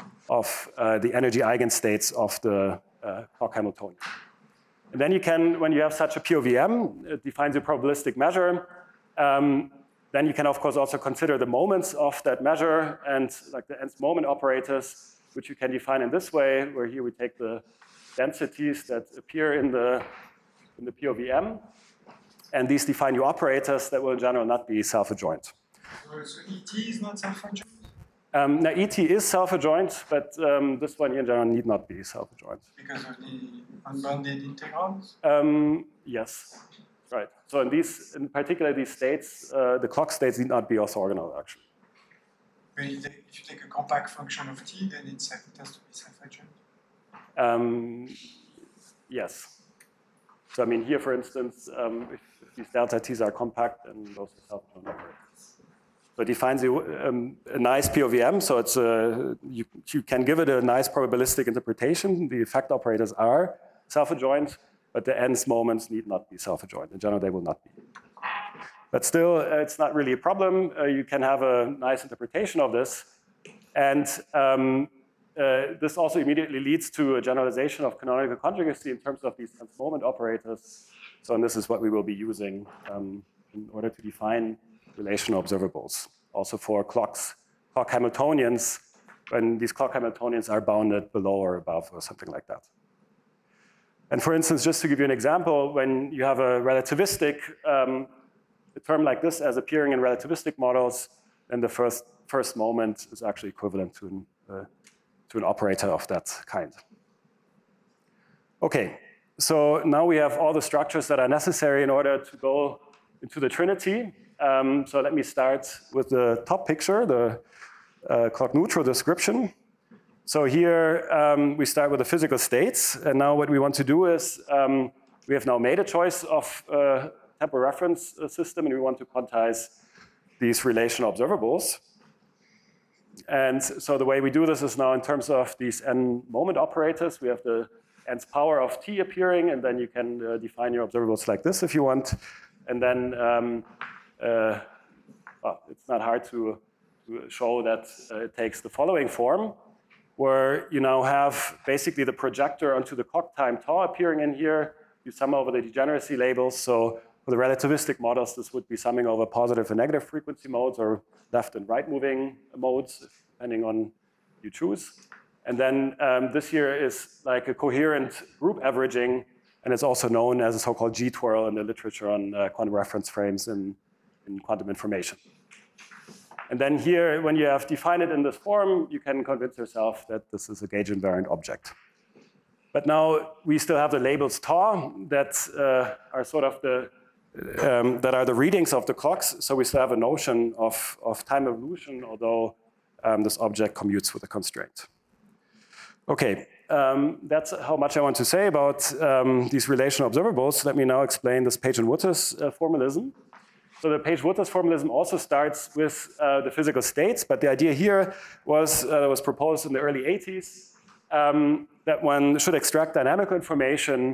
of uh, the energy eigenstates of the uh, clock Hamiltonian. And then you can, when you have such a P O V M, it defines a probabilistic measure. Um, then you can, of course, also consider the moments of that measure and like the nth moment operators, which you can define in this way, where here we take the densities that appear in the, in the P O V M. And these define your operators that will in general not be self-adjoint. So E T is not self-adjoint? Um, now, E T is self-adjoint, but um, this one here in general need not be self-adjoint. Because of the unbounded integrals? Um, yes, right. So in these, in particular these states, uh, the clock states need not be orthogonal, actually. But if you take a compact function of T, then it's, it has to be self-adjoint. Um, yes. So I mean, here, for instance, um, if, if these delta T's are compact, then those are self-adjoint operators. So it defines a, um, a nice P O V M, so it's a, you, you can give it a nice probabilistic interpretation. The effect operators are self-adjoint, but the nth moments need not be self-adjoint. In general, they will not be. But still, uh, it's not really a problem. Uh, you can have a nice interpretation of this. And um, uh, this also immediately leads to a generalization of canonical conjugacy in terms of these nth moment operators. So and this is what we will be using um, in order to define relational observables, also for clocks, clock Hamiltonians, when these clock Hamiltonians are bounded below or above or something like that. And for instance, just to give you an example, when you have a relativistic um, a term like this as appearing in relativistic models, then the first, first moment is actually equivalent to an, uh, to an operator of that kind. Okay, so now we have all the structures that are necessary in order to go into the Trinity. Um, so let me start with the top picture, the uh, clock neutral description. So here um, we start with the physical states. And now what we want to do is um, we have now made a choice of uh, temporal reference system, and we want to quantize these relational observables. And so the way we do this is now in terms of these n moment operators. We have the nth power of t appearing, and then you can uh, define your observables like this if you want. And then um, uh, well, it's not hard to, to show that uh, it takes the following form, where you now have basically the projector onto the clock time tau appearing in here. You sum over the degeneracy labels. So for the relativistic models, this would be summing over positive and negative frequency modes or left and right moving modes, depending on you choose. And then um, this here is like a coherent group averaging, and it's also known as a so-called G-twirl in the literature on uh, quantum reference frames in, in quantum information. And then here, when you have defined it in this form, you can convince yourself that this is a gauge invariant object. But now we still have the labels tau that uh, are sort of the um, that are the readings of the clocks. So we still have a notion of, of time evolution, although um, this object commutes with a constraint. Okay, um, that's how much I want to say about um, these relational observables. Let me now explain this Page and Wouters uh, formalism. So the Page-Wouters formalism also starts with uh, the physical states, but the idea here was uh, was proposed in the early eighties um, that one should extract dynamical information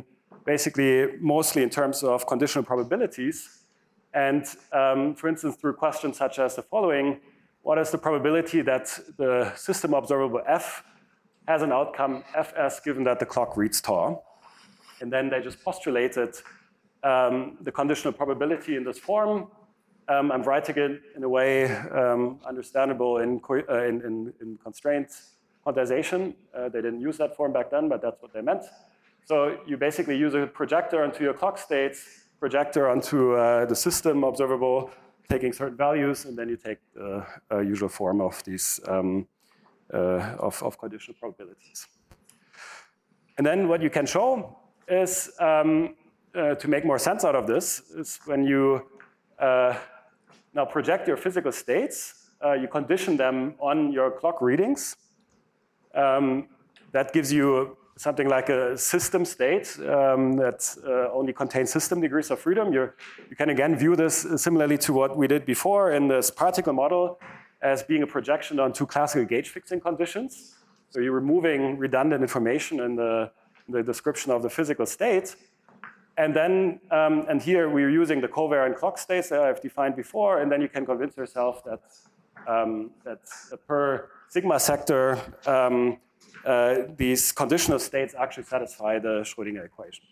basically mostly in terms of conditional probabilities. And um, for instance, through questions such as the following: what is the probability that the system observable F has an outcome Fs given that the clock reads tau? And then they just postulated um, the conditional probability in this form. Um, I'm writing it in a way um, understandable in, uh, in, in, in constraint quantization. Uh, they didn't use that form back then, but that's what they meant. So you basically use a projector onto your clock states, projector onto uh, the system observable, taking certain values, and then you take the uh, usual form of these um, uh, of, of conditional probabilities. And then what you can show is um, uh, to make more sense out of this is when you uh, now project your physical states, uh, you condition them on your clock readings. Um, that gives you something like a system state um, that uh, only contains system degrees of freedom. You're, you can again view this similarly to what we did before in this particle model as being a projection on two classical gauge fixing conditions. So you're removing redundant information in the, in the description of the physical state. And then, um, and here we're using the covariant clock states that I've defined before, and then you can convince yourself that, um, that per sigma sector, um, Uh, these conditional states actually satisfy the Schrödinger equation.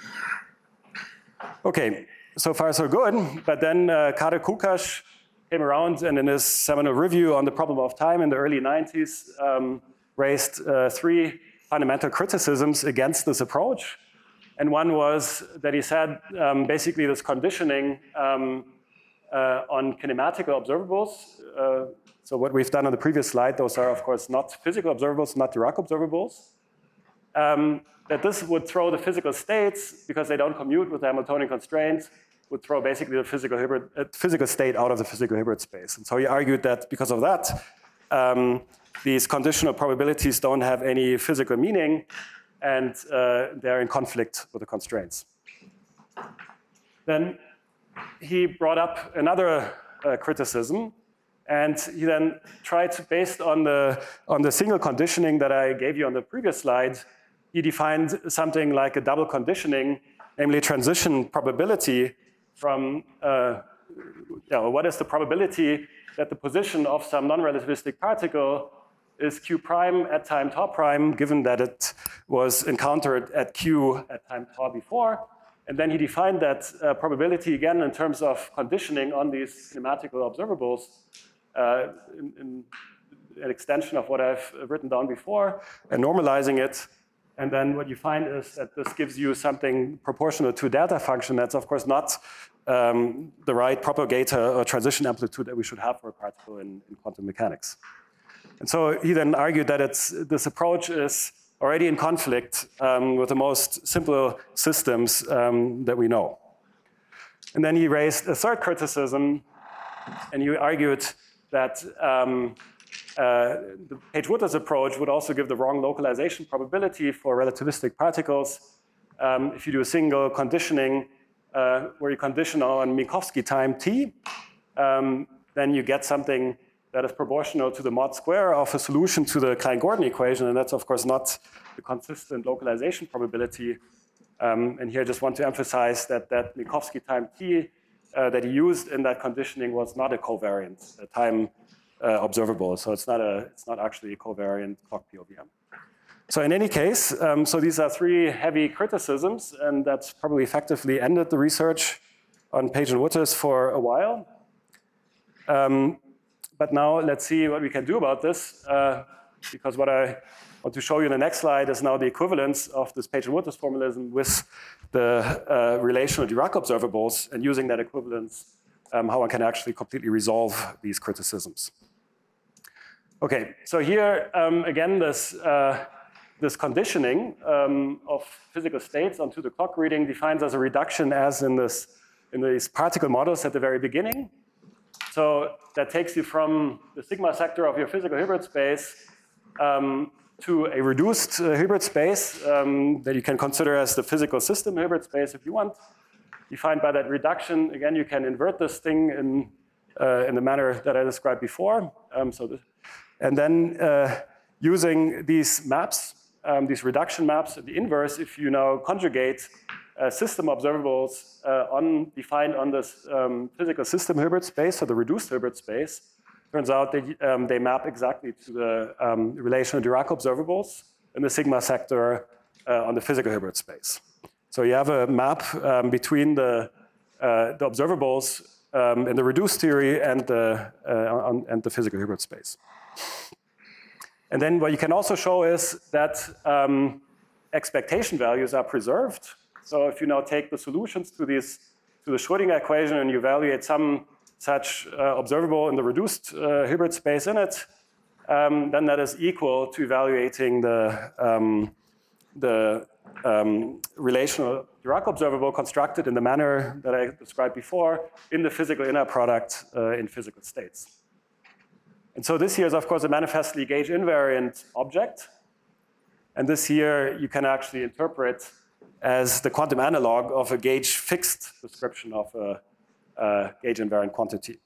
Okay, so far so good. But then uh, Kader Kukash came around and in his seminal review on the problem of time in the early nineties um, raised uh, three fundamental criticisms against this approach. And one was that he said um, basically this conditioning um, uh, on kinematical observables. Uh, So what we've done on the previous slide, those are of course not physical observables, not Dirac observables. Um, that this would throw the physical states, because they don't commute with the Hamiltonian constraints, would throw basically the physical, Hilbert, uh, physical state out of the physical Hilbert space. And so he argued that because of that, um, these conditional probabilities don't have any physical meaning, and uh, they're in conflict with the constraints. Then he brought up another uh, criticism. And he then tried to, based on the, on the single conditioning that I gave you on the previous slide, he defined something like a double conditioning, namely transition probability from, uh, you know, what is the probability that the position of some non-relativistic particle is q prime at time tau prime, given that it was encountered at q at time tau before. And then he defined that uh, probability again in terms of conditioning on these kinematical observables. Uh, in, in an extension of what I've written down before, and normalizing it. And then what you find is that this gives you something proportional to a delta function that's of course not um, the right propagator or transition amplitude that we should have for a particle in, in quantum mechanics. And so he then argued that it's, this approach is already in conflict um, with the most simple systems um, that we know. And then he raised a third criticism, and he argued that um, uh, the Page-Wouters approach would also give the wrong localization probability for relativistic particles. Um, if you do a single conditioning uh, where you condition on Minkowski time t, um, then you get something that is proportional to the mod square of a solution to the Klein-Gordon equation, and that's of course not the consistent localization probability. Um, and here I just want to emphasize that that Minkowski time t Uh, that he used in that conditioning was not a covariant a time uh, observable. So it's not a it's not actually a covariant clock P O V M. So in any case, um, so these are three heavy criticisms, and that's probably effectively ended the research on Page and Wouters for a while. Um, but now let's see what we can do about this, uh, because what I want to show you in the next slide is now the equivalence of this Page and Wouters formalism with the uh, relational Dirac observables, and using that equivalence, um, how one can actually completely resolve these criticisms. Okay, so here um, again, this, uh, this conditioning um, of physical states onto the clock reading defines as a reduction as in, this, in these particle models at the very beginning. So that takes you from the sigma sector of your physical Hilbert space um, to a reduced uh, Hilbert space um, that you can consider as the physical system Hilbert space if you want. Defined by that reduction, again, you can invert this thing in, uh, in the manner that I described before. Um, so, the, and then uh, using these maps um, these reduction maps, the inverse, if you now conjugate uh, system observables uh, on, defined on this um, physical system Hilbert space, or the reduced Hilbert space, turns out that um, they map exactly to the um, relational Dirac observables in the sigma sector uh, on the physical Hilbert space. So you have a map um, between the, uh, the observables um, in the reduced theory and the, uh, on, and the physical Hilbert space. And then what you can also show is that um, expectation values are preserved. So if you now take the solutions to, these, to the Schrödinger equation and you evaluate some such uh, observable in the reduced uh, Hilbert space in it, um, then that is equal to evaluating the, um, the um, relational Dirac observable constructed in the manner that I described before in the physical inner product uh, in physical states. And so this here is, of course, a manifestly gauge invariant object. And this here you can actually interpret as the quantum analog of a gauge fixed description of a Uh, gauge invariant quantity.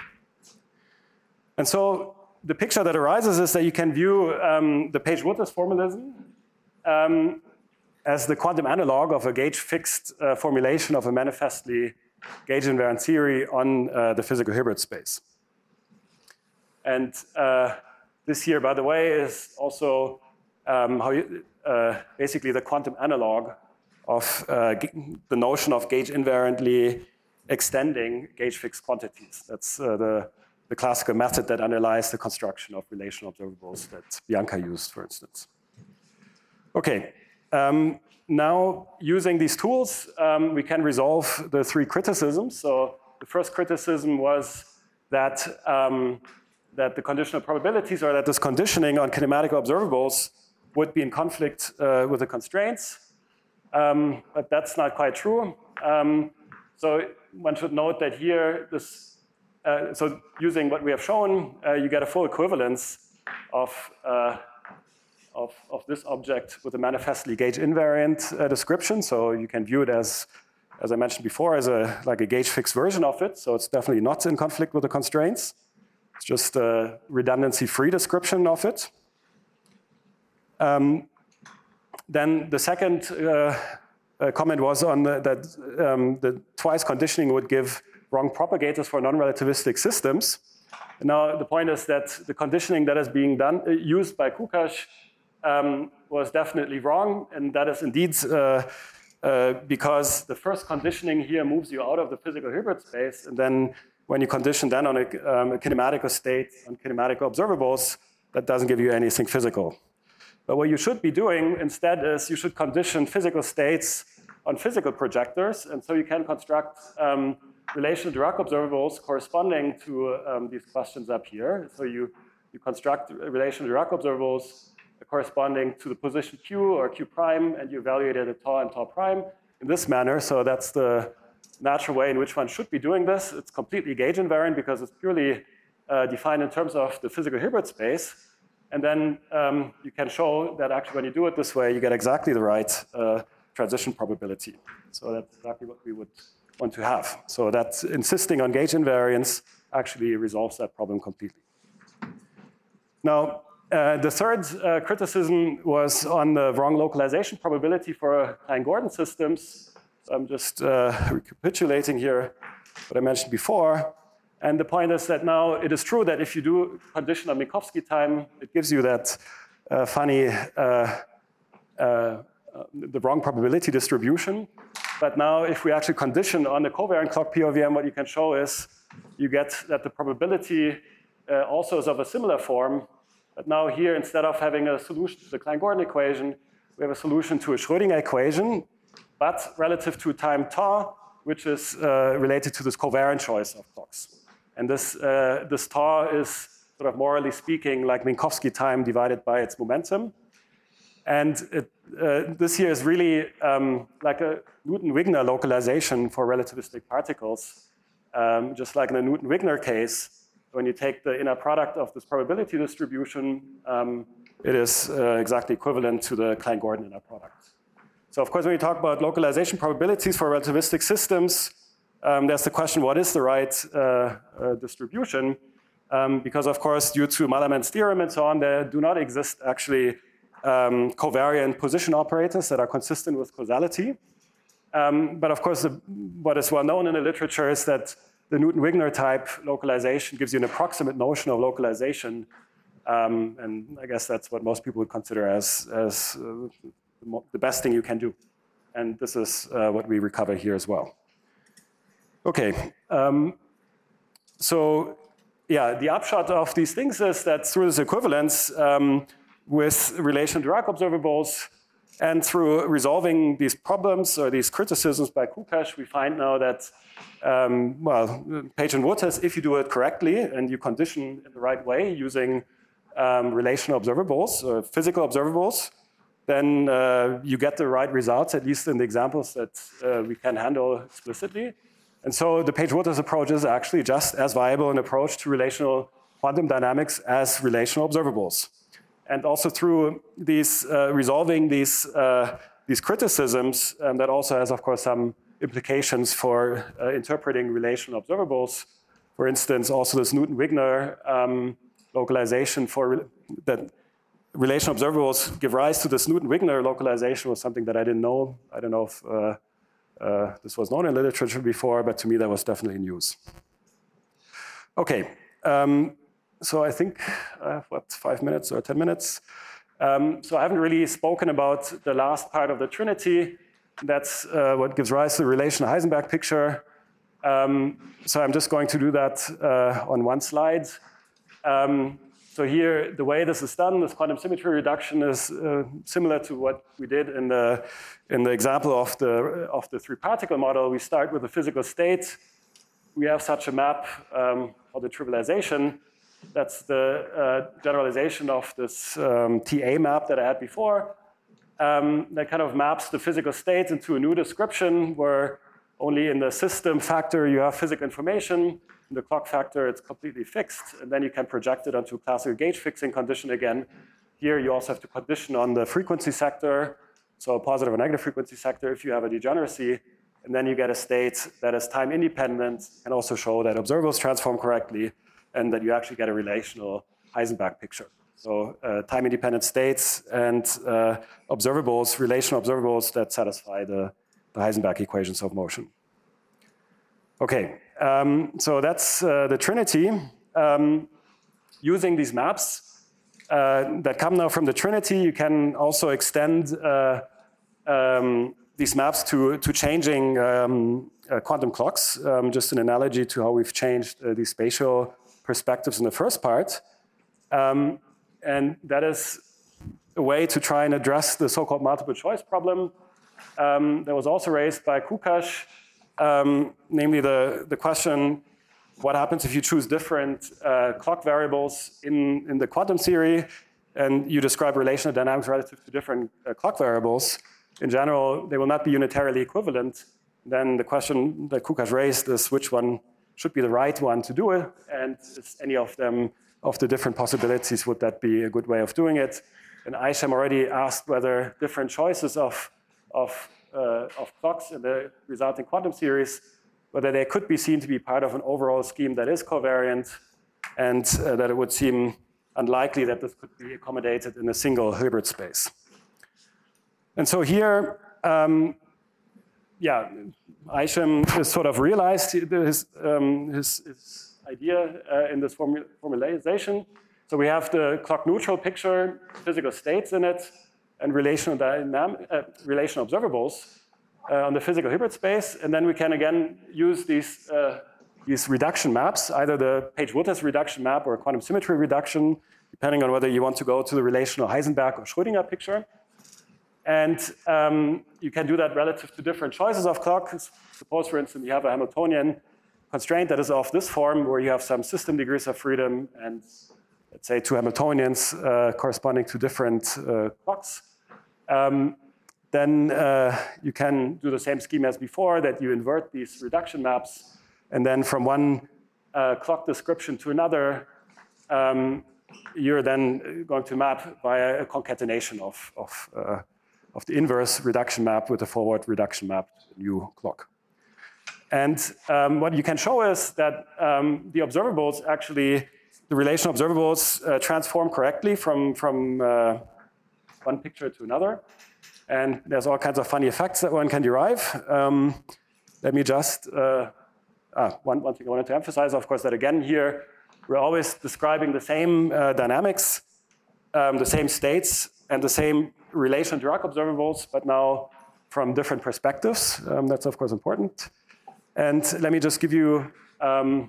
And so the picture that arises is that you can view um, the Page-Wouters formalism um, as the quantum analog of a gauge fixed uh, formulation of a manifestly gauge invariant theory on uh, the physical Hilbert space. And uh, this here, by the way, is also um, how you, uh, basically the quantum analog of uh, the notion of gauge invariantly extending gauge fixed quantities. That's uh, the, the classical method that underlies the construction of relational observables that Bianca used, for instance. Okay, um, now using these tools, um, we can resolve the three criticisms. So the first criticism was that, um, that the conditional probabilities, or that this conditioning on kinematic observables would be in conflict uh, with the constraints. Um, but that's not quite true. Um, so one should note that here, this, uh, so using what we have shown, uh, you get a full equivalence of, uh, of, of this object with a manifestly gauge invariant uh, description. So you can view it as, as I mentioned before, as a, like a gauge fixed version of it. So it's definitely not in conflict with the constraints. It's just a redundancy-free description of it. Um, then the second uh, Uh, comment was on the, that um, the twice conditioning would give wrong propagators for non-relativistic systems. And now the point is that the conditioning that is being done, uh, used by Kukash um, was definitely wrong, and that is indeed uh, uh, because the first conditioning here moves you out of the physical Hilbert space, and then when you condition then on a, um, a kinematical state, on kinematic observables, that doesn't give you anything physical. But what you should be doing instead is you should condition physical states on physical projectors. And so you can construct um, relational Dirac observables corresponding to um, these questions up here. So you, you construct relational Dirac observables corresponding to the position Q or Q prime, and you evaluate it at tau and tau prime in this manner. So that's the natural way in which one should be doing this. It's completely gauge invariant because it's purely uh, defined in terms of the physical Hilbert space. And then um, you can show that actually when you do it this way, you get exactly the right uh, transition probability. So that's exactly what we would want to have. So that insisting on gauge invariance actually resolves that problem completely. Now, uh, the third uh, criticism was on the wrong localization probability for Klein-Gordon systems. So I'm just uh, recapitulating here what I mentioned before. And the point is that now it is true that if you do condition on Minkowski time, it gives you that uh, funny, uh, uh, the wrong probability distribution. But now if we actually condition on the covariant clock P O V M, what you can show is you get that the probability uh, also is of a similar form. But now here, instead of having a solution to the Klein-Gordon equation, we have a solution to a Schrödinger equation, but relative to time tau, which is uh, related to this covariant choice of clocks. And this, uh, this tau is sort of morally speaking like Minkowski time divided by its momentum. And it, uh, this here is really um, like a Newton-Wigner localization for relativistic particles, um, just like in the Newton-Wigner case. When you take the inner product of this probability distribution, um, it is uh, exactly equivalent to the Klein-Gordon inner product. So of course, when we talk about localization probabilities for relativistic systems, Um, there's the question, what is the right uh, uh, distribution? Um, because of course, due to Malerman's theorem and so on, there do not exist actually um, covariant position operators that are consistent with causality. Um, but of course, the, what is well known in the literature is that the Newton-Wigner type localization gives you an approximate notion of localization. Um, and I guess that's what most people would consider as, as uh, the best thing you can do. And this is uh, what we recover here as well. Okay, um, so yeah, the upshot of these things is that through this equivalence um, with relation Dirac observables and through resolving these problems or these criticisms by Kukash, we find now that, um, well, Page and Wood has, if you do it correctly and you condition in the right way using um, relational observables, or physical observables, then uh, you get the right results, at least in the examples that uh, we can handle explicitly. And so the Page-Wouters approach is actually just as viable an approach to relational quantum dynamics as relational observables. And also through these uh, resolving these, uh, these criticisms, um, that also has, of course, some implications for uh, interpreting relational observables. For instance, also this Newton-Wigner um, localization for that relational observables give rise to this Newton-Wigner localization was something that I didn't know. I don't know if uh, Uh, this was known in literature before, but to me that was definitely news. Okay, um, so I think I have, what, five minutes or ten minutes? Um, so I haven't really spoken about the last part of the Trinity. That's uh, what gives rise to the relational Heisenberg picture. Um, so I'm just going to do that uh, on one slide. Um, So here, the way this is done, this quantum symmetry reduction is uh, similar to what we did in the, in the example of the, of the three-particle model. We start with a physical state. We have such a map um, for the trivialization. That's the uh, generalization of this um, T A map that I had before. Um, that kind of maps the physical state into a new description where only in the system factor you have physical information. In the clock factor, it's completely fixed, and then you can project it onto a classical gauge fixing condition again. Here, you also have to condition on the frequency sector, so a positive or negative frequency sector if you have a degeneracy, and then you get a state that is time independent and also show that observables transform correctly and that you actually get a relational Heisenberg picture. So uh, time independent states and uh, observables, relational observables that satisfy the, the Heisenberg equations of motion. Okay, um, so that's uh, the Trinity. Um, using these maps uh, that come now from the Trinity, you can also extend uh, um, these maps to, to changing um, uh, quantum clocks, um, just an analogy to how we've changed uh, these spatial perspectives in the first part. Um, and that is a way to try and address the so-called multiple choice problem um, that was also raised by Kukash. Um, namely the, the question, what happens if you choose different uh, clock variables in, in the quantum theory and you describe relational dynamics relative to different uh, clock variables? In general, they will not be unitarily equivalent. Then the question that Kukash raised is which one should be the right one to do it, and is any of them, of the different possibilities, would that be a good way of doing it? And Aishem already asked whether different choices of, of Uh, of clocks in the resulting quantum series, whether they could be seen to be part of an overall scheme that is covariant, and uh, that it would seem unlikely that this could be accommodated in a single Hilbert space. And so here, um, yeah, Aishem has sort of realized his, um, his, his idea uh, in this formu formalization. So we have the clock neutral picture, physical states in it, and relational, dynamic, uh, relational observables uh, on the physical Hilbert space. And then we can again use these, uh, these reduction maps, either the Page-Wouters reduction map or quantum symmetry reduction, depending on whether you want to go to the relational Heisenberg or Schrödinger picture. And um, you can do that relative to different choices of clocks. Suppose, for instance, you have a Hamiltonian constraint that is of this form, where you have some system degrees of freedom and, let's say, two Hamiltonians uh, corresponding to different uh, clocks. Um, then uh, you can do the same scheme as before, that you invert these reduction maps, and then from one uh, clock description to another, um, you're then going to map via a concatenation of, of, uh, of the inverse reduction map with the forward reduction map to the new clock. And um, what you can show is that um, the observables actually, the relational observables uh, transform correctly from, from uh, one picture to another. And there's all kinds of funny effects that one can derive. Um, let me just, uh, ah, one, one thing I wanted to emphasize, of course, that again here, we're always describing the same uh, dynamics, um, the same states, and the same relation to Dirac observables, but now from different perspectives. Um, that's, of course, important. And let me just give you, um,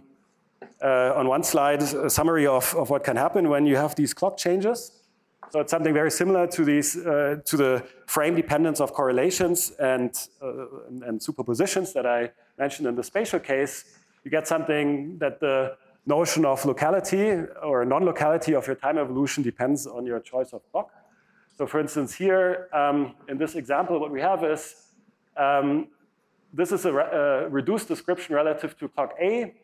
uh, on one slide, a summary of, of what can happen when you have these clock changes. So it's something very similar to these, uh, to the frame dependence of correlations and, uh, and, and superpositions that I mentioned in the spatial case. You get something that the notion of locality or non-locality of your time evolution depends on your choice of clock. So for instance, here um, in this example, what we have is, um, this is a, re a reduced description relative to clock A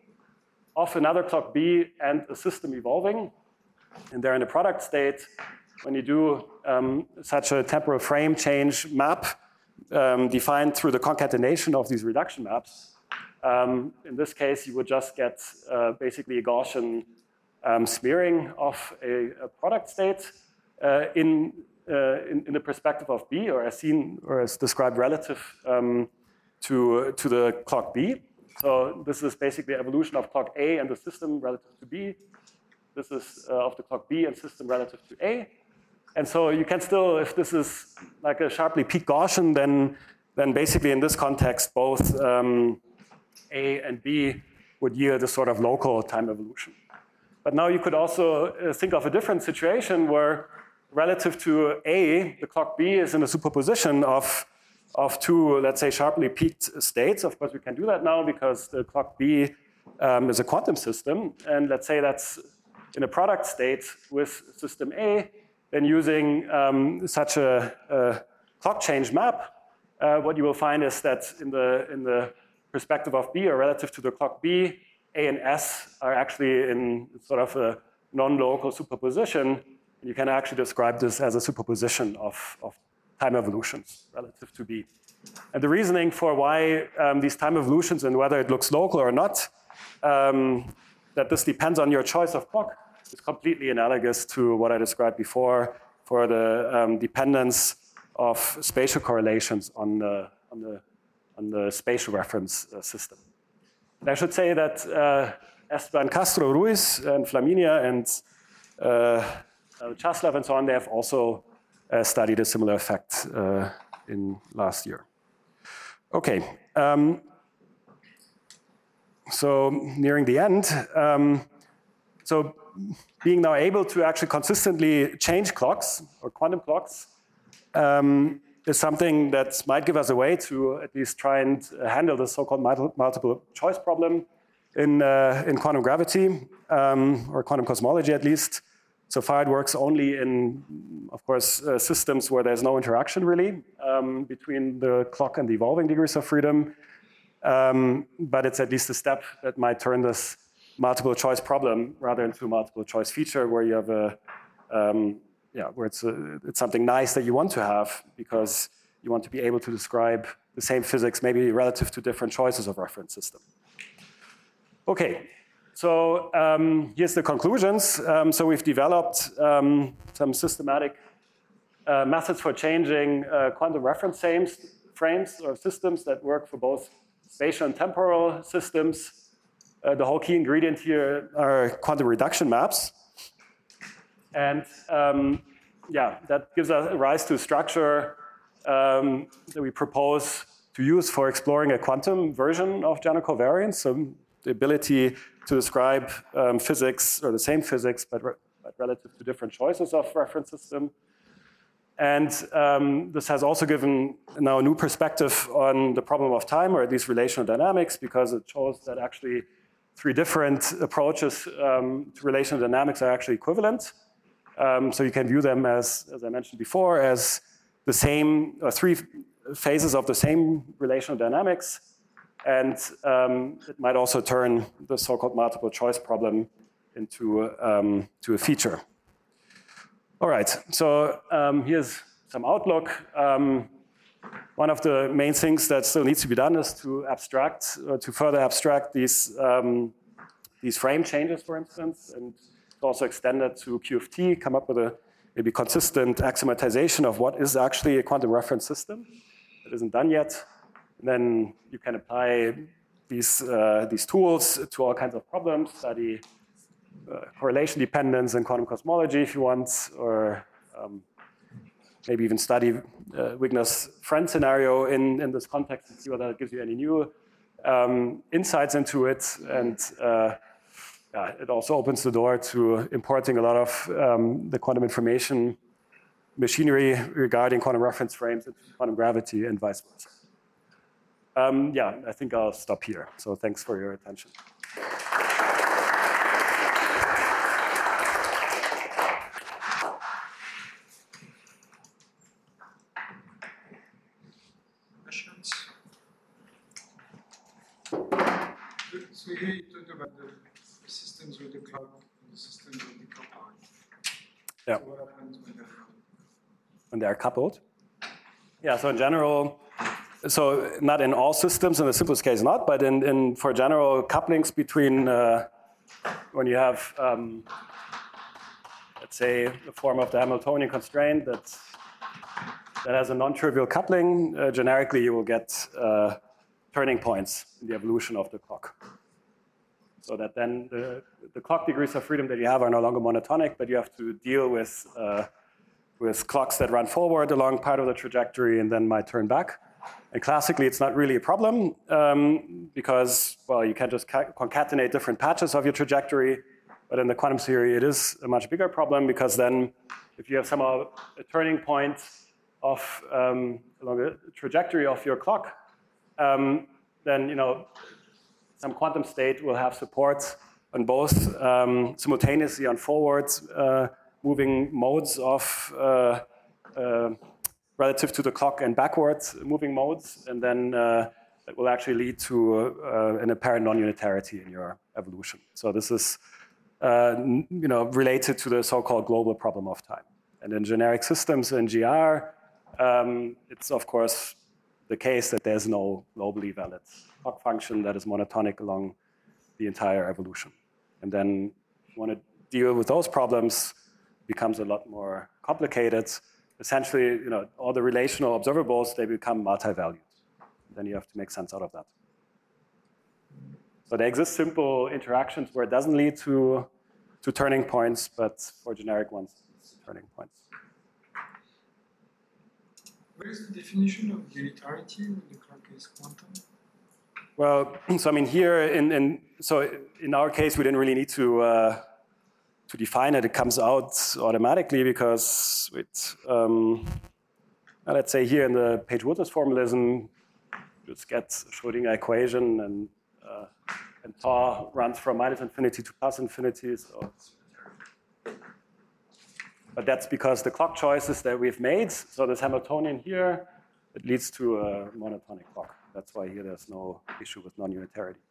of another clock B and a system evolving. And they're in a product state. When you do um, such a temporal frame change map um, defined through the concatenation of these reduction maps, um, in this case, you would just get uh, basically a Gaussian um, smearing of a, a product state uh, in, uh, in, in the perspective of B, or as seen or as described relative um, to, to the clock B. So this is basically evolution of clock A and the system relative to B. This is uh, of the clock B and system relative to A. And so you can still, if this is like a sharply peaked Gaussian, then, then basically in this context, both um, A and B would yield a sort of local time evolution. But now you could also uh, think of a different situation where relative to A, the clock B is in a superposition of, of two, let's say, sharply peaked states. Of course, we can do that now because the clock B um, is a quantum system. And let's say that's in a product state with system A. Then using um, such a, a clock change map, uh, what you will find is that in the, in the perspective of B or relative to the clock B, A and S are actually in sort of a non-local superposition. And you can actually describe this as a superposition of, of time evolutions relative to B. And the reasoning for why um, these time evolutions and whether it looks local or not, um, that this depends on your choice of clock, is completely analogous to what I described before for the um, dependence of spatial correlations on the, on the, on the spatial reference uh, system. And I should say that uh, Esteban Castro Ruiz and Flaminia and uh, uh, Czaslaw and so on, they have also uh, studied a similar effect uh, in last year. Okay, um, so nearing the end, um, so being now able to actually consistently change clocks or quantum clocks um, is something that might give us a way to at least try and handle the so-called multiple choice problem in, uh, in quantum gravity um, or quantum cosmology at least. So far it works only in, of course, uh, systems where there's no interaction really um, between the clock and the evolving degrees of freedom. Um, but it's at least a step that might turn this multiple choice problem rather into a multiple choice feature where you have a, um, yeah, where it's, a, it's something nice that you want to have because you want to be able to describe the same physics maybe relative to different choices of reference system. Okay, so um, here's the conclusions. Um, so we've developed um, some systematic uh, methods for changing uh, quantum reference frames, frames or systems that work for both spatial and temporal systems. Uh, the whole key ingredient here are quantum reduction maps. And um, yeah, that gives us rise to a structure um, that we propose to use for exploring a quantum version of general covariance. So the ability to describe um, physics, or the same physics, but, re but relative to different choices of reference system. And um, this has also given now a new perspective on the problem of time, or at least relational dynamics, because it shows that actually three different approaches um, to relational dynamics are actually equivalent. Um, so you can view them as, as I mentioned before, as the same, uh, three phases of the same relational dynamics. And um, it might also turn the so-called multiple choice problem into um, to a feature. All right, so um, here's some outlook. Um, one of the main things that still needs to be done is to abstract, uh, to further abstract these, um, these frame changes, for instance, and also extend it to Q of T, come up with a maybe consistent axiomatization of what is actually a quantum reference system. It isn't done yet. And then you can apply these, uh, these tools to all kinds of problems, study uh, correlation dependence in quantum cosmology if you want, or um, maybe even study uh, Wigner's friend scenario in, in this context and see whether it gives you any new um, insights into it. And uh, yeah, it also opens the door to importing a lot of um, the quantum information machinery regarding quantum reference frames into quantum gravity and vice versa. Um, yeah, I think I'll stop here. So thanks for your attention. Questions? So here you talked about the systems with the clock and the systems with the coupled. Yeah. So what happens when they're When they are coupled? Yeah, so in general, so not in all systems, in the simplest case not, but in, in for general couplings between, uh, when you have, um, let's say, the form of the Hamiltonian constraint that, that has a non-trivial coupling, uh, generically you will get uh, turning points in the evolution of the clock. So that then the, the clock degrees of freedom that you have are no longer monotonic, but you have to deal with, uh, with clocks that run forward along part of the trajectory and then might turn back. And classically, it's not really a problem um, because, well, you can just concatenate different patches of your trajectory. But in the quantum theory, it is a much bigger problem because then if you have somehow a turning point of um, along the trajectory of your clock, um, then, you know, some quantum state will have support on both um, simultaneously on forward uh, moving modes of uh, uh, relative to the clock and backwards moving modes, and then uh, that will actually lead to uh, an apparent non-unitarity in your evolution. So this is uh, you know, related to the so-called global problem of time. And in generic systems in G R, um, it's of course the case that there's no globally valid clock function that is monotonic along the entire evolution. And then if you want to deal with those problems, it becomes a lot more complicated. Essentially, you know, all the relational observables, they become multi-valued. Then you have to make sense out of that. So there exist simple interactions where it doesn't lead to, to turning points, but for generic ones, it's turning points. What is the definition of unitarity when the clock is quantum? Well, so I mean here, in, in so in our case, we didn't really need to uh, to define it. It comes out automatically because it, um, let's say here in the Page-Wouters formalism, you just get a Schrödinger equation, and uh, and tau runs from minus infinity to plus infinity. So, but that's because the clock choices that we've made. So this Hamiltonian here, it leads to a monotonic clock. That's why here there's no issue with non-unitarity.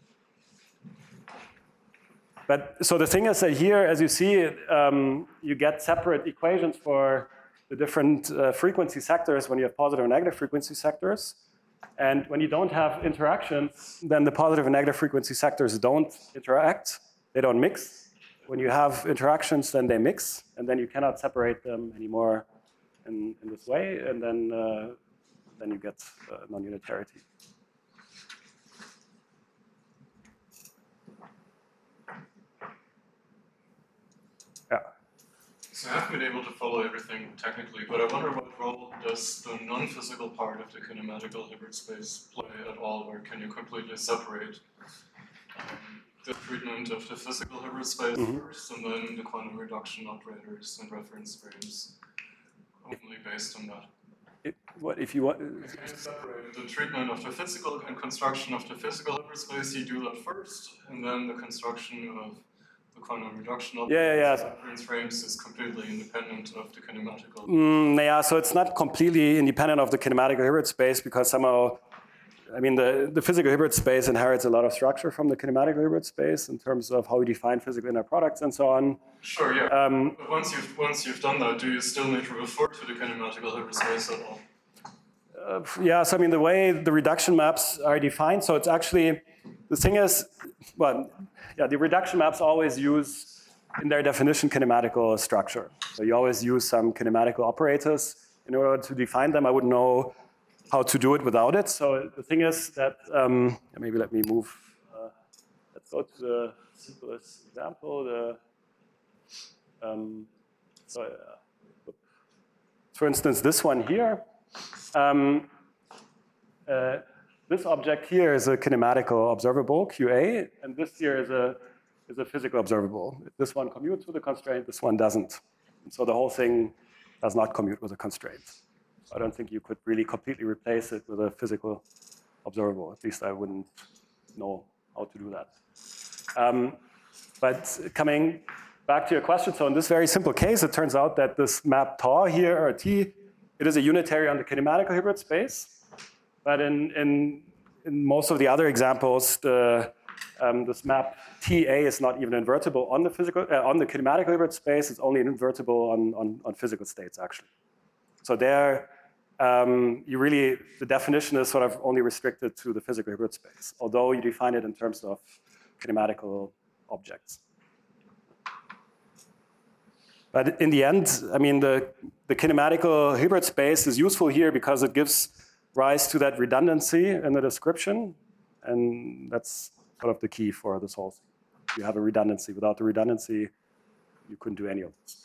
But so the thing is that here, as you see, um, you get separate equations for the different uh, frequency sectors when you have positive and negative frequency sectors. And when you don't have interactions, then the positive and negative frequency sectors don't interact. They don't mix. When you have interactions, then they mix. And then you cannot separate them anymore in, in this way. And then uh, then you get uh, non-unitarity. Yeah. So I haven't been able to follow everything technically, but I wonder what role does the non-physical part of the kinematical Hilbert space play at all, or can you completely separate um, the treatment of the physical Hilbert space mm-hmm. first, and then the quantum reduction operators and reference frames only based on that? It, what if you want? Can you separate the treatment of the physical and construction of the physical Hilbert space? You do that first, and then the construction of the quantum reduction of yeah, yeah, yeah. reference frames is completely independent of the kinematical. Mm, yeah, so it's not completely independent of the kinematical Hilbert space because somehow, I mean, the, the physical Hilbert space inherits a lot of structure from the kinematical Hilbert space in terms of how we define physical inner products and so on. Sure, yeah. Um, but once you've once you've done that, do you still need to refer to the kinematical Hilbert space at all? Uh, yeah, so I mean, the way the reduction maps are defined, so it's actually, the thing is, well, yeah, the reduction maps always use in their definition, kinematical structure. So you always use some kinematical operators in order to define them. I wouldn't know how to do it without it. So the thing is that, um, maybe let me move, uh, let's go to the simplest example. The, um, so, uh, for instance, this one here. Um, uh, this object here is a kinematical observable, Q A, and this here is a, is a physical observable. This one commutes with a constraint, this one doesn't. And so the whole thing does not commute with a constraint. I don't think you could really completely replace it with a physical observable. At least I wouldn't know how to do that. Um, but coming back to your question, so in this very simple case, it turns out that this map tau here, or T, it is a unitary on the kinematical Hilbert space. But in, in, in most of the other examples, the, um, this map T A is not even invertible on the physical, uh, on the kinematical Hilbert space. It's only invertible on, on, on physical states, actually. So there, um, you really, the definition is sort of only restricted to the physical Hilbert space, although you define it in terms of kinematical objects. But in the end, I mean, the, the kinematical Hilbert space is useful here because it gives rise to that redundancy in the description, and that's sort of the key for this whole thing. You have a redundancy. Without the redundancy, you couldn't do any of this.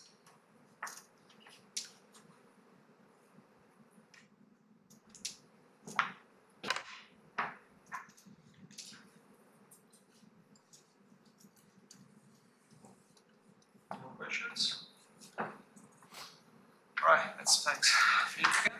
More questions? All right, that's thanks.